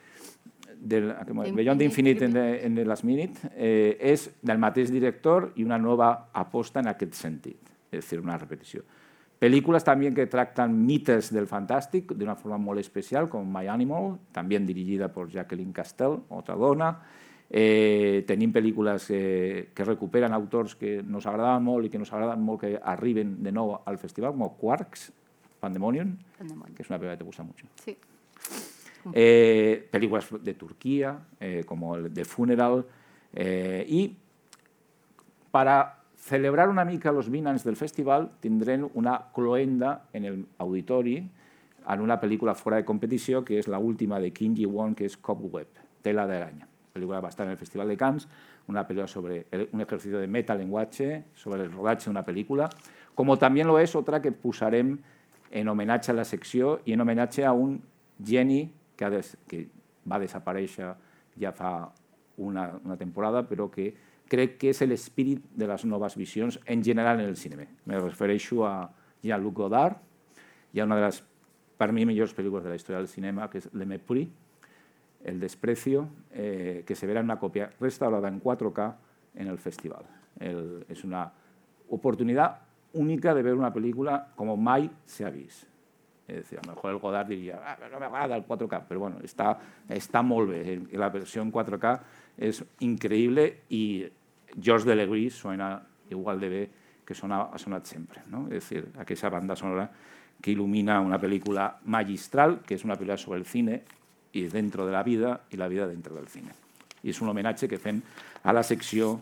Infinite en The Last Minute, és del mateix director i una nova aposta en aquest sentit, és a dir, una repetició. Pel·lícules també que tracten mites del fantàstic d'una forma molt especial, com My Animal, també dirigida per Jacqueline Castell, altra dona. Tenim pel·lícules que recuperen autors que ens agraden molt i que ens agraden molt que arriben de nou al festival, com Quarks, Pandemonium, que és una pel·lícula que te gusta mucho. Sí. Películas de Turquía, como The Funeral, y para celebrar una mica los 20 anys del festival tindrem una cloenda en el auditori en una pel·lícula fora de competició, que és l'última de Kim Ji-won, que és Cobweb, Tela de araña. Pel·lícula va estar en el Festival de Cannes, una pel·lícula sobre un ejercicio de metalenguatge, sobre el rodatge d'una pel·lícula, com també lo és otra que posarem en homenatge a la secció i en homenatge a un geni que va desaparèixer ja fa una temporada, però que crec que és l'espírit de les noves visions en general en el cinema. Me refereixo a Jean-Luc Godard, hi ha una de les, per mi, millors pel·lícules de la història del cinema, que és Le Mépris, El desprecio, que se verá en una copia restaurada en 4K en el festival. És una oportunitat única de ver una película como mai se ha vist. És a dir, a lo mejor el Godard diria no m'agrada el 4K, però bueno, està molt bé. La versió en 4K és increïble i Georges Delegris suena igual de bé que ha sonat sempre. És a dir, aquesta banda sonora que il·lumina una pel·lícula magistral, que és una pel·lícula sobre el cine i dentro de la vida i la vida dentro del cine. I és un homenatge que fem a la secció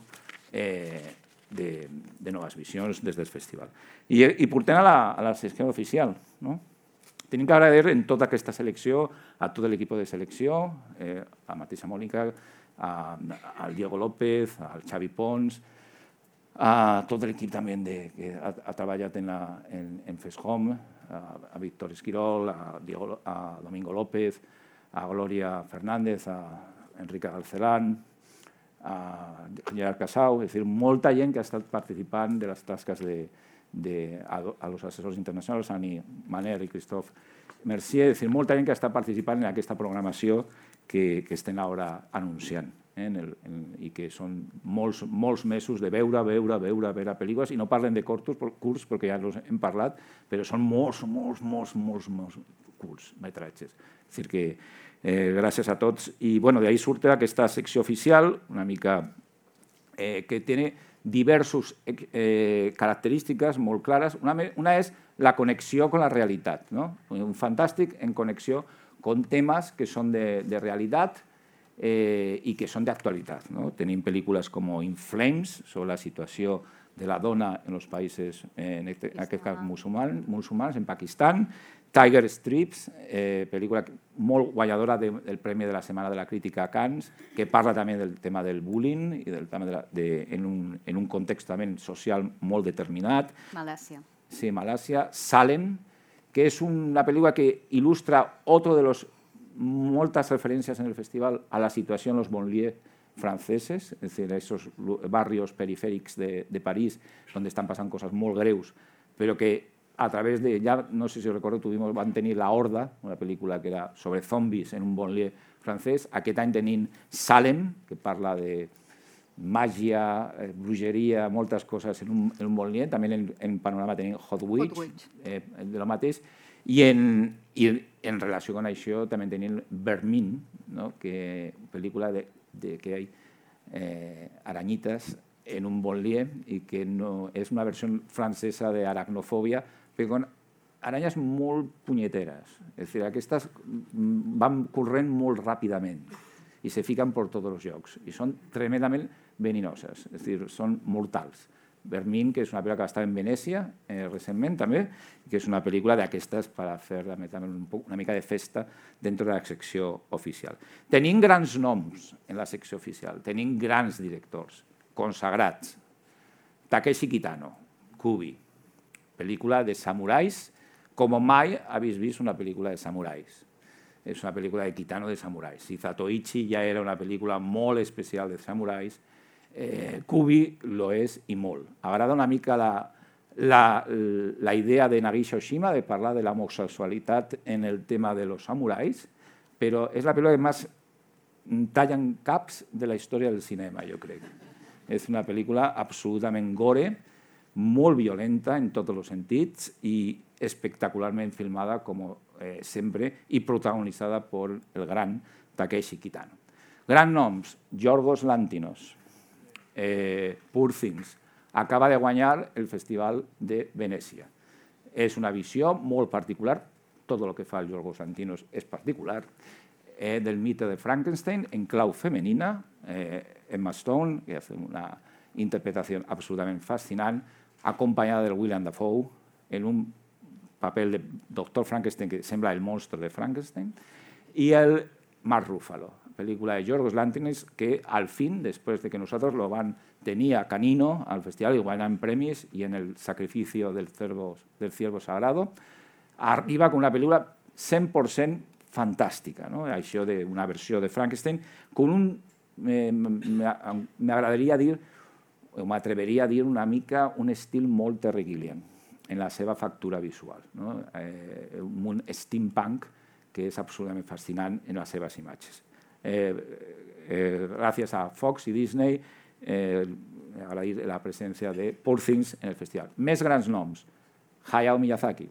de Noves Visions des del festival. I portem a la secció oficial. Tenim que agrair en tota aquesta selecció a tot l'equip de selecció, a la mateixa Mònica, al Diego López, al Xavi Pons, a tot l'equip també que ha treballat en FESHOM, a Víctor Esquirol, a Domingo López, a Gloria Fernández, a Enrique Galcerán, a Gerard Casau, és a dir, molta gent que ha estat participant de les tasques a los assessors internacionals, Ani Maner i Christophe Mercier, és a dir, molta gent que està participant en aquesta programació que estem ara anunciant i que són molts mesos de veure pel·lícules, i no parlen de curts perquè ja els hem parlat, però són molts curts metratges. És a dir, que gràcies a tots. I d'ahí surt aquesta secció oficial, una mica que té diverses característiques molt clares. Una és la connexió amb la realitat. Un fantàstic en connexió amb temes que són de realitat i que són d'actualitat. Tenim pel·lícules com In Flames, sobre la situació de la dona en els països, en aquest cas musulmans, en Pakistan, Tiger Strips, pel·lícula molt guanyadora del Premi de la Setmana de la Crítica a Cannes, que parla també del tema del bullying i del tema en un context també social molt determinat. Malàisia. Sí, Malàisia. Salem, que és una pel·lícula que il·lustra moltes referències en el festival a la situació en els banlieues franceses, és a dir, aquests barrios perifèrics de París, on estan passant coses molt greus, però que a través de, ja no sé si recordo, van tenir La Horda, una pel·lícula que era sobre zombis en un banlieue francès. Aquest any tenim Salem, que parla de màgia, brujeria, moltes coses en un banlieue. També en panorama tenim Hot Witch, de lo mateix. I en relació amb això també tenim Vermin, pel·lícula que hi ha arañites en un banlieue i que és una versió francesa d'aracnofòbia, però con aranyes molt punyeteres. És a dir, aquestes van corrent molt ràpidament i se fiquen per tots els llocs i són tremendament veninoses, és a dir, són mortals. Vermin, que és una pel·lícula que va estar en Venècia recentment també, que és una pel·lícula d'aquestes per fer una mica de festa dintre de la secció oficial. Tenim grans noms en la secció oficial, tenim grans directors consagrats. Takeshi Kitano, Kubi, pel·lícula de samurais, com mai habéis vist una pel·lícula de samurais. És una pel·lícula de Kitano de samurais. Si Zatoichi ja era una pel·lícula molt especial de samurais, Kubi lo és i molt. Agrada una mica la idea de Nagisa Oshima de parlar de l'homosexualitat en el tema de los samurais, però és la pel·lícula que més talla caps de la història del cinema, jo crec. És una pel·lícula absolutament gore, molt violenta en tots els sentits i espectacularment filmada, com sempre, i protagonitzada per el gran Takeshi Kitano. Grans noms, Yorgos Lanthimos, Poor Things, acaba de guanyar el Festival de Venècia. És una visió molt particular, tot el que fa el Yorgos Lanthimos és particular, del mite de Frankenstein en clau femenina, Emma Stone, que fa una interpretació absolutament fascinant, acompanyada del William Dafoe en un paper de Dr. Frankenstein que sembla el monstre de Frankenstein, i el Mark Ruffalo, pel·lícula de Yorgos Lanthimos que al fin, després de que nosaltres lo van tenir a Canino al festival i guanyant premis i en el sacrificio del ciervo sagrado, arriba con una pel·lícula 100% fantàstica, això d'una versió de Frankenstein con un, m'agradaria dir, o m'atreveria a dir una mica un estil molt Terry Gilliam en la seva factura visual, un steampunk que és absolutament fascinant en les seves imatges. Gràcies a Fox i Disney, agrair la presència de Poor Things en el festival. Més grans noms. Hayao Miyazaki.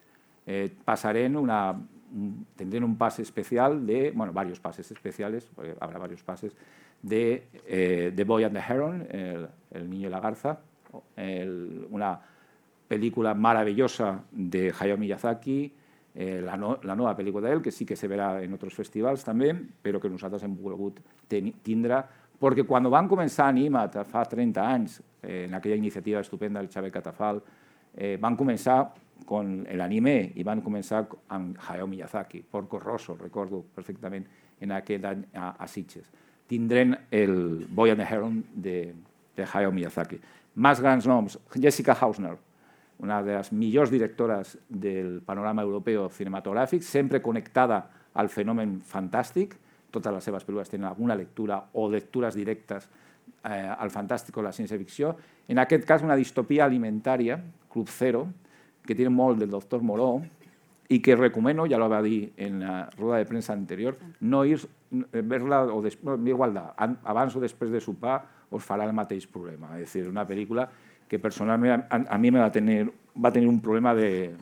Tendrán un pase especial varios pases especiales, porque habrá varios pases, de The Boy and the Heron, el niño y la garza, una película maravillosa de Hayao Miyazaki, la nova pel·lícula d'ell, que sí que se verà en altres festivals també, però que nosaltres hem volgut tindre, perquè quan van començar Animat fa 30 anys, en aquella iniciativa estupenda del Xavier Catafal, van començar con l'anime i van començar amb Hayao Miyazaki, Porco Rosso, recordo perfectament en aquell any a Sitges. Tindrem el Boy and the Heron de Hayao Miyazaki. Més grans noms, Jessica Hausner, una de les millors directores del panorama europeu cinematogràfic, sempre connectada al fenomen fantàstic. Totes les seves pel·lícules tenen alguna lectura o lectures directes al fantàstic o la ciència-ficció. En aquest cas, una distopia alimentària, Club Zero, que tiene molt del doctor Moreau y que recomeno, ya lo va a dir en la rueda de prensa anterior, no ir verla igual abans o després de sopar us farà el mateix problema. És a dir, una pel·lícula que personalment a mi va tenir un problema de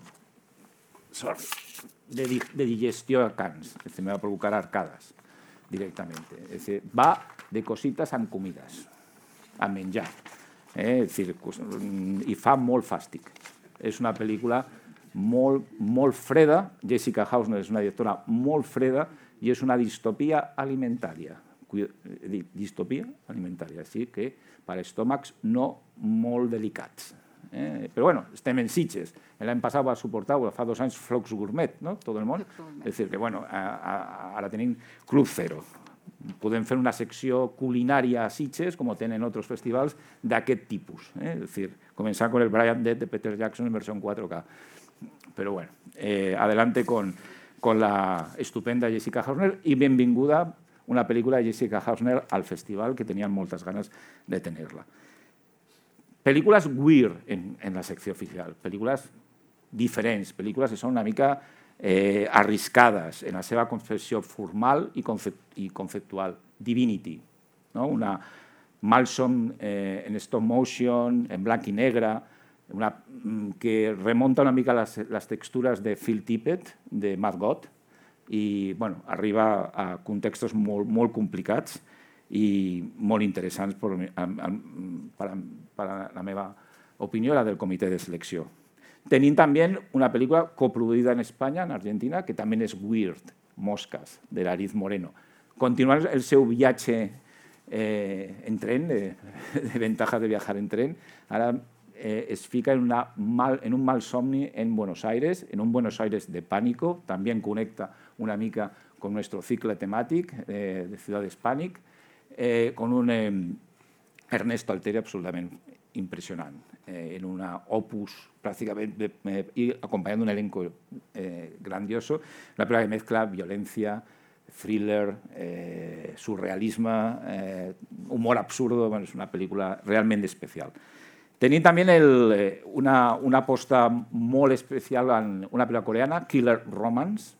digestió a cans, me va provocar arcadas directamente. Es decir, va de cositas amb comidas, a menjar. I fa molt fàstic. És una pel·lícula molt freda. Jessica Hausner és una directora molt freda i és una distopia alimentària. Distopia alimentària, així que per estómacs no molt delicats. Però bueno, estem en Sitges. L'any passat va suportar, fa 2 anys, Flux Gourmet, no? Tot el món. És dir, que bueno, ara tenim Club Zero. Podem fer una secció culinària a Sitges, com tenen altres festivals, d'aquest tipus. És dir, començar con el Brian Dead de Peter Jackson en versió 4K. Però bueno, adelante con la estupenda Jessica Hausner i benvinguda una pel·lícula de Jessica Hausner al festival, que tenían moltes ganes de tenerla. Pel·lícules weird en la secció oficial, pel·lícules diferents, pel·lícules que són una mica arriscades en la seva concepció formal i conceptual. Divinity, una Malsom en stop motion, en blanc i negre, que remunta una mica les textures de Phil Tippett, de Mad God, i arriba a contextos molt complicats i molt interessants per la meva opinió, la del comitè de selecció. Tenim també una pel·lícula coproduïda en Espanya, en Argentina, que també és weird, Moscas, de Lariz Moreno. Continuant el seu viatge en tren, de ventajas de viajar en tren, ara es fica en un mal somni en Buenos Aires, en un Buenos Aires de pánico, también conecta una mica con nuestro ciclo temático de Ciudades Pànic, con un Ernesto Alteri absolutament impressionant, en una opus prácticamente y acompañando un elenco grandioso, una película que mezcla violencia, thriller, surrealisme, humor absurdo, és una pel·lícula realment especial. Tenim també una aposta molt especial en una pel·lícula coreana, Killer Romance,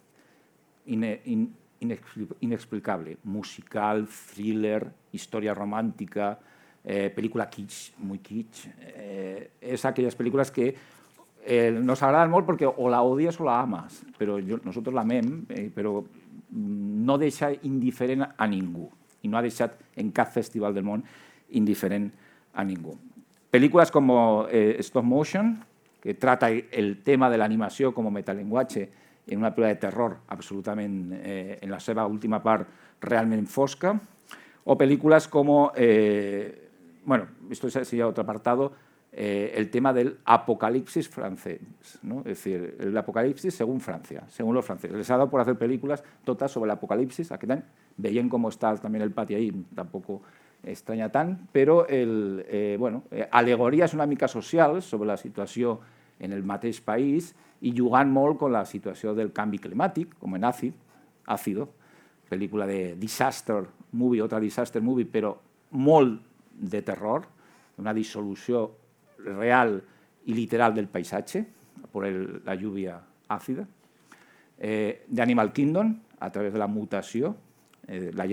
inexplicable, musical, thriller, història romàntica, pel·lícula kitsch, muy kitsch. És aquelles pel·lícules que nos agraden molt perquè o la odies o la amas, però nosotros la amem, però no deixa indiferent a ningú i no ha deixat en cap festival del món indiferent a ningú. Pel·lícules com Stop Motion, que trata el tema de l'animació com a metalenguatge en una pel·lícula de terror absolutament, en la seva última part, realment fosca, o pel·lícules com, esto sería otro apartado, el tema del apocalipsis francés, ¿no? Es decir, el apocalipsis según Francia, según los franceses. Les ha dado por hacer películas todas sobre el apocalipsis, aquí también veien cómo está también el pati ahí, tampoco estranya tant, però al·legories una mica socials sobre la situació en el mateix país i jugant molt amb la situació del canvi climàtic, com en Ácido, pel·lícula de disaster movie, otra disaster movie, però molt de terror, una dissolució real y literal del paisaje por la lluvia ácida, de Animal Kingdom, a través de la mutació, la gent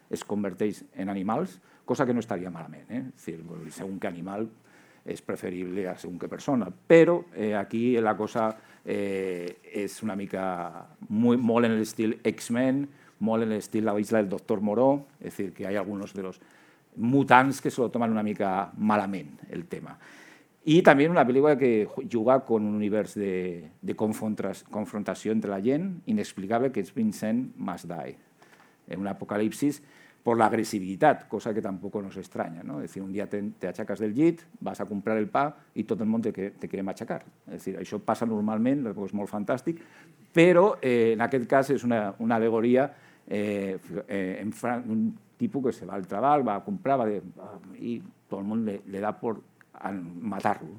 es converteix en animals, cosa que no estaria malament. És dir, segons que animal és preferible a segons que persona. Però aquí la cosa és una mica molt en l'estil X-Men, molt en l'estil La isla del doctor Moreau, és dir, que hi ha alguns de los mutants que se lo toman una mica malament, el tema. I també una pel·lícula que juga con un univers de confrontació entre la gent inexplicable que és Vincent Must Die. En un apocalipsis por la agresividad, cosa que tampoco nos extraña, ¿no? Es decir, un día te achacas del llit, vas a comprar el pa i tot el món te quiere machacar. És dir, això passa normalment, és molt fantàstic, però en aquest cas és una alegoria un tipus que se va al treball, va a comprar, i tot el món le da por matar-lo.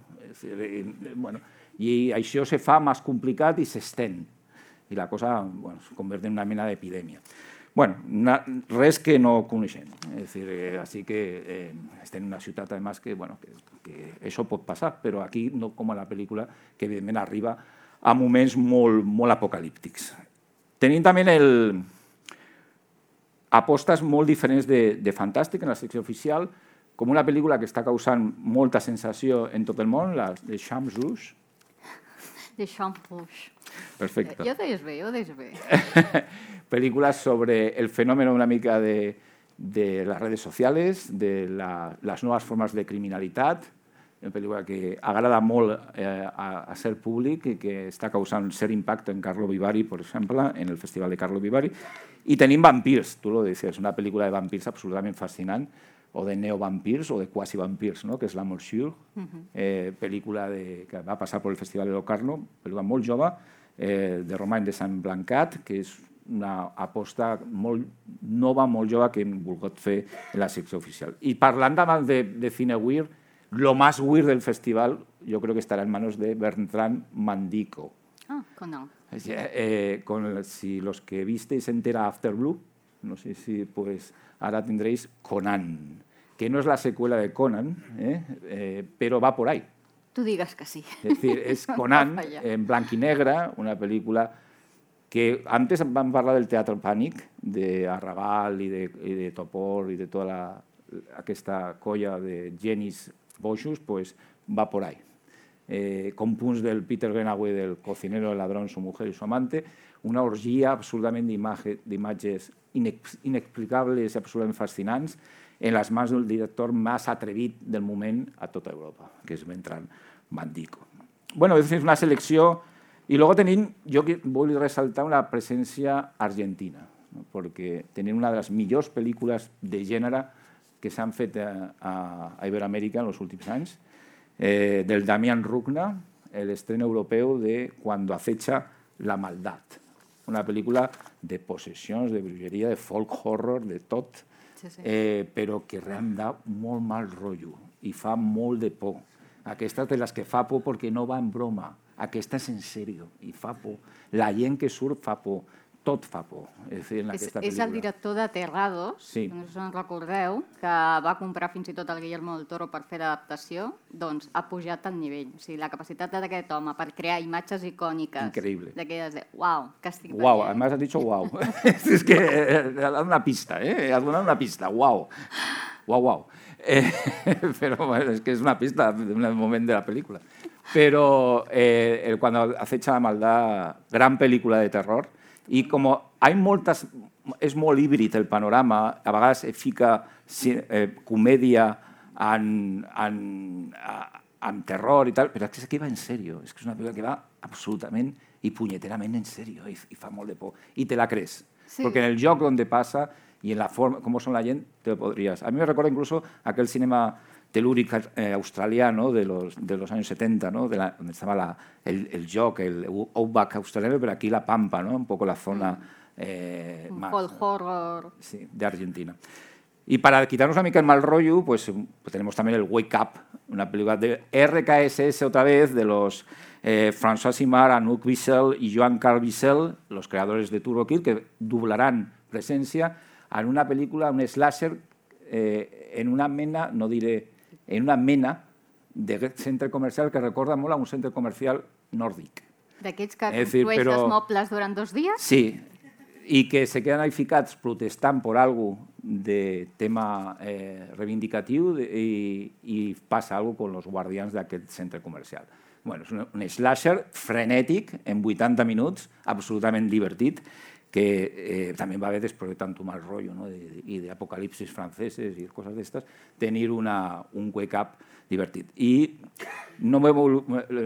I això se fa més complicat i s'estén. I la cosa es convierte en una mena d'epidèmia. Res que no coneixem. Així que estem en una ciutat, a més, que això pot passar, però aquí no com a la pel·lícula, que evidentment arriba a moments molt apocalíptics. Tenim també apostes molt diferents de fantàstic en la secció oficial, com una pel·lícula que està causant molta sensació en tot el món, la de Champs Rouge. De Champs Rouge. Perfecte. Jo ho deies bé. Películas sobre el fenómeno una mica de las redes sociales, de las nuevas formas de criminalitat, una pel·lícula que agrada molt a ser públic i que està causant cert impacte en Carlo Vivari, per exemple, en el Festival de Carlo Vivari. I tenim vampirs, tu lo dices, una pel·lícula de vampirs absolutament fascinant, o de neovampirs o de quasi-vampirs, que és La Morsure, pel·lícula que va passar per el Festival de Locarno, pel·lícula molt jove, de Romain de Saint-Blancat, que és una aposta molt nova, molt jove, que hem volgut fer en la secció oficial. I parlant de cine weird, lo más weird del festival yo creo que estará en manos de Bertrand Mandico. Ah, Conan. Si los que visteis entera After Blue, no sé si pues ahora tendréis Conan, que no es la secuela de Conan, pero va por ahí. Tú digas que sí. Es decir, es Conan en blanc i negre, una pel·lícula que antes vam parlar del Teatre Pànic, d'Arrabal i de Topor i de tota aquesta colla de genis boixos, pues va por ahí. Con punts del Peter Greenaway, del cocinero, el ladrón, su mujer y su amante, una orgia absolutament d'imatges inexplicables i absolutament fascinants en les mans del director més atrevit del moment a tota Europa, que és Bertrand Mandico. És una selecció. I luego jo vull ressaltar una presència argentina, perquè tenim una de les millors pel·lícules de gènere que s'han fet a Iberoamèrica en els últims anys, del Damián Rugna, l'estreno europeu de Cuando acecha la maldad. Una pel·lícula de possessions, de brujeria, de folk horror, de tot, però que realment da molt mal rotllo i fa molt de por. Aquesta és de les que fa por perquè no va en broma. Aquesta és en sèrio i fa por. La gent que surt fa por. Tot fa por. És el director de Terrados, no sé si en recordeu, que va comprar fins i tot el Guillermo del Toro per fer l'adaptació, doncs ha pujat al nivell. O sigui, la capacitat d'aquest home per crear imatges icòniques. Increïble. D'aquelles de, uau, que estic veient. Uau, además has dicho uau. És que has donat una pista, has donat una pista, uau. Uau, uau. Però és que és una pista d'un moment de la pel·lícula. Però Cuando acecha la maldad, gran pel·lícula de terror, i com és molt híbrid el panorama, a vegades fica comèdia amb terror i tal, però és que aquí va en sèrio, és que és una pel·lícula que va absolutament i puñeterament en sèrio i fa molt de por. I te la crees, perquè en el lloc on passa i en la forma, com són la gent, te lo podries. A mi me recorda incluso aquel cinema telúric australiano de los años 70, ¿no? Donde estaba el jock, el outback australiano, pero aquí la pampa, ¿no? Un poco la zona más horror de Argentina. Y para quitarnos una mica el mal rollo, pues tenemos también el Wake Up, una película de RKSS otra vez, de los François Simard, Anouk Wiesel y Joan-Carl Wiesel, los creadores de Turbo Kid, que doblarán presencia en una película, un slasher, en una mena, no diré, en una mena de centre comercial que recorda molt a un centre comercial nòrdic. D'aquests que construeixes mobles durant 2 dies? Sí, i que se queden ahí ficats protestant per alguna cosa de tema reivindicatiu i passa alguna cosa amb els guardians d'aquest centre comercial. Bueno, és un slasher frenètic, en 80 minuts, absolutament divertit, que també va haver, després de tant mal rotllo, no? I d'apocalipsis franceses i coses d'estes, tenir un wake-up divertit. I no me vull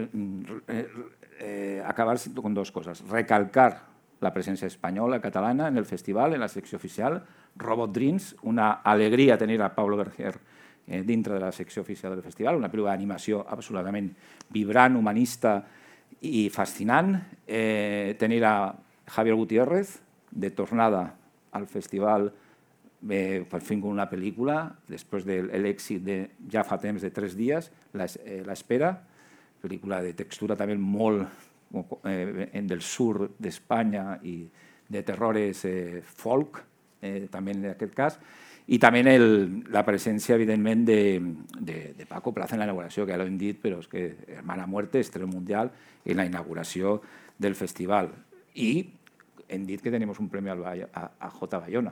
acabar con dos coses. Recalcar la presència espanyola, catalana, en el festival, en la secció oficial. Robot Dreams, una alegria tenir a Pablo Berger dintre de la secció oficial del festival, una pel·lícula d'animació absolutament vibrant, humanista i fascinant. Tenir a Javier Gutiérrez, de tornada al festival, per fin con una pel·lícula, després de l'èxit de ja fa temps de 3 dies, l'Espera, pel·lícula de textura també molt del sud d'Espanya i de terrores folk, també en aquest cas, i també la presència, evidentment, de Paco Plaza en la inauguració, que ja l'hem dit, però és que Hermana Muerte, estreno mundial, en la inauguració del festival. I hem dit que tenim un premi a J. Bayona.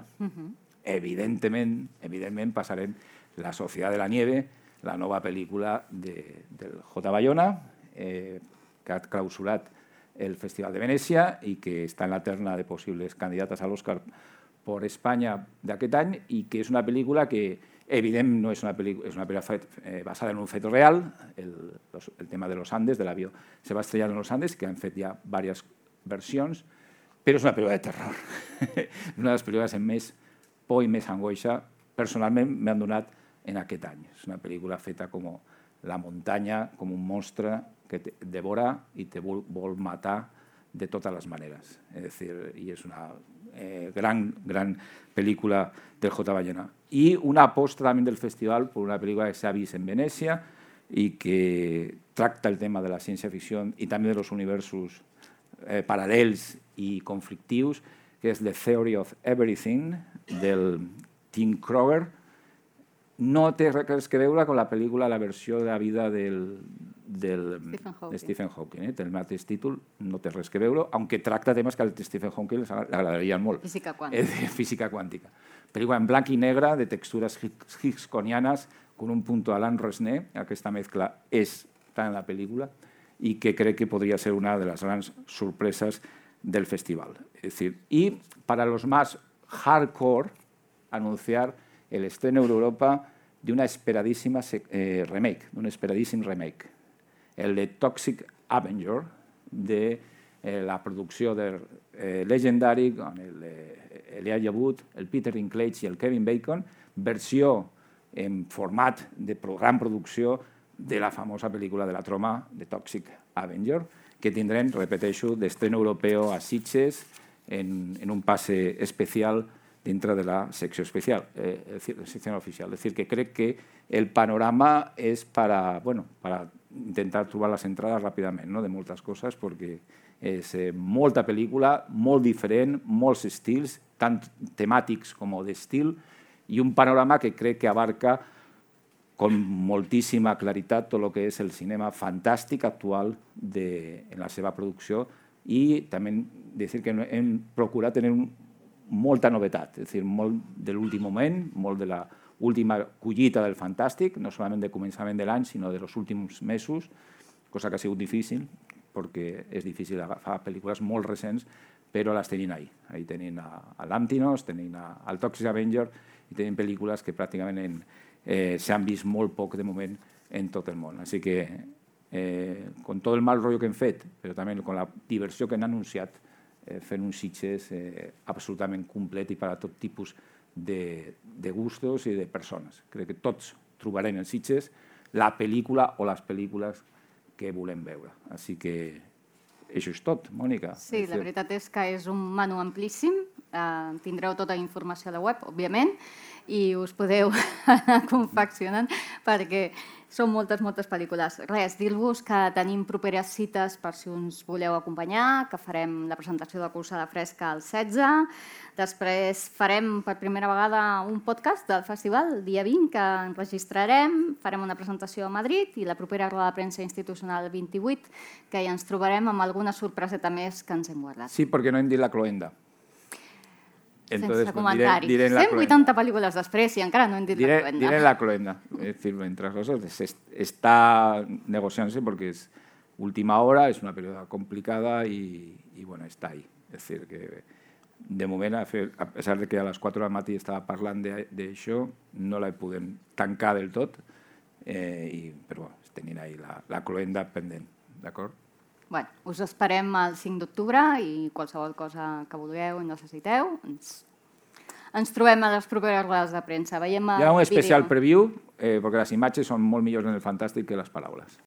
Evidentment, passarem La Sociedad de la Nieve, la nova pel·lícula del J. Bayona, que ha clausurat el Festival de Venècia i que està en la terna de possibles candidates a l'Oscar per Espanya d'aquest any, i que és una pel·lícula que, evidentment, no és una pel·lícula basada en un fet real. El tema de los Andes, de l'avió se va estrellar en los Andes, que han fet ja diverses versions, però és una pel·lícula de terror. Una de les pel·lícules amb més por i més angoixa, personalment, m'han donat en aquest any. És una pel·lícula feta com la muntanya, com un monstre que te devora i te vol matar de totes les maneres. I és una gran pel·lícula del J. Bayona. I una aposta també del festival per una pel·lícula que s'ha vist en Venècia i que tracta el tema de la ciència-ficció i també dels universos paral·lels i conflictius, que és The Theory of Everything, del Tim Kroger. No té res a veure amb la pel·lícula, la versió de la vida de Stephen Hawking. Té el mateix títol, no té res a veure, aunque tracta temes que al Stephen Hawking li agradarien molt. Física quàntica. Física quàntica. Pel·lícula en blanc i negre, de textures hitchcockianes, con un punto Alain Resnais. Aquesta mezcla està en la pel·lícula i que crec que podria ser una de les grans sorpreses del festival. Y para los más hardcore, anunciar el estreno en Europa de una esperadísima remake, el de Toxic Avenger, de la producció de Legendary, con Elijah Wood, el Peter Dinklage i el Kevin Bacon, versió en format de gran producció de la famosa pel·lícula de la Troma, de Toxic Avenger, que tindrem, repeteixo, d'estreno europeu a Sitges en un passe especial dintre de la secció oficial. És a dir, que crec que el panorama és per intentar trobar les entrades ràpidament de moltes coses, perquè és molta pel·lícula, molt diferent, molts estils, tant temàtics com d'estil, i un panorama que crec que abarca con moltíssima claritat tot el que és el cinema fantàstic actual en la seva producció, i també dir que hem procurat tenir molta novetat, és a dir, molt de l'últim moment, molt de l'última collita del fantàstic, no solament de començament de l'any, sinó dels últims mesos, cosa que ha sigut difícil, perquè és difícil agafar pel·lícules molt recents, però les tenim ahí. Ahí tenim a Lantimos, tenim al Toxic Avenger, i tenim pel·lícules que pràcticament s'han vist molt poc de moment en tot el món. Així que, con tot el mal rotllo que hem fet, però també amb la diversió que han anunciat, fent un Sitges absolutament complet i per a tot tipus de gustos i de persones. Crec que tots trobarem en Sitges la pel·lícula o les pel·lícules que volem veure. Així que això és tot, Mònica. Sí, la veritat és que és un menú amplíssim. Tindreu tota la informació a la web, òbviament, i us podeu anar confeccionant perquè són moltes pel·lícules. Res, dir-vos que tenim properes cites per si us voleu acompanyar, que farem la presentació de Colzada Fresca el 16. Després farem per primera vegada un podcast del festival, el dia 20, que enregistrarem, farem una presentació a Madrid i la propera roda de premsa institucional 28, que ja ens trobarem amb alguna sorpreseta més que ens hem guardat. Sí, perquè no hem dit la cloenda. Sense comentari. 180 pel·lícules després i encara no hem dit la cloenda. Diré la cloenda. Es decir, mientras nosotros está negociándose porque es última hora, es una periodo complicada y bueno, está ahí. Es decir, que de moment, a pesar de que a les 4 del matí estava parlant d'això, no la podem tancar del tot, però bueno, tenint ahí la cloenda pendent, d'acord? Bueno, us esperem el 5 d'octubre i qualsevol cosa que vulgueu i necessiteu, ens trobem a les properes rodes de premsa. Veiem el vídeo. Hi ha un especial preview, perquè les imatges són molt millors en el fantàstic que les paraules.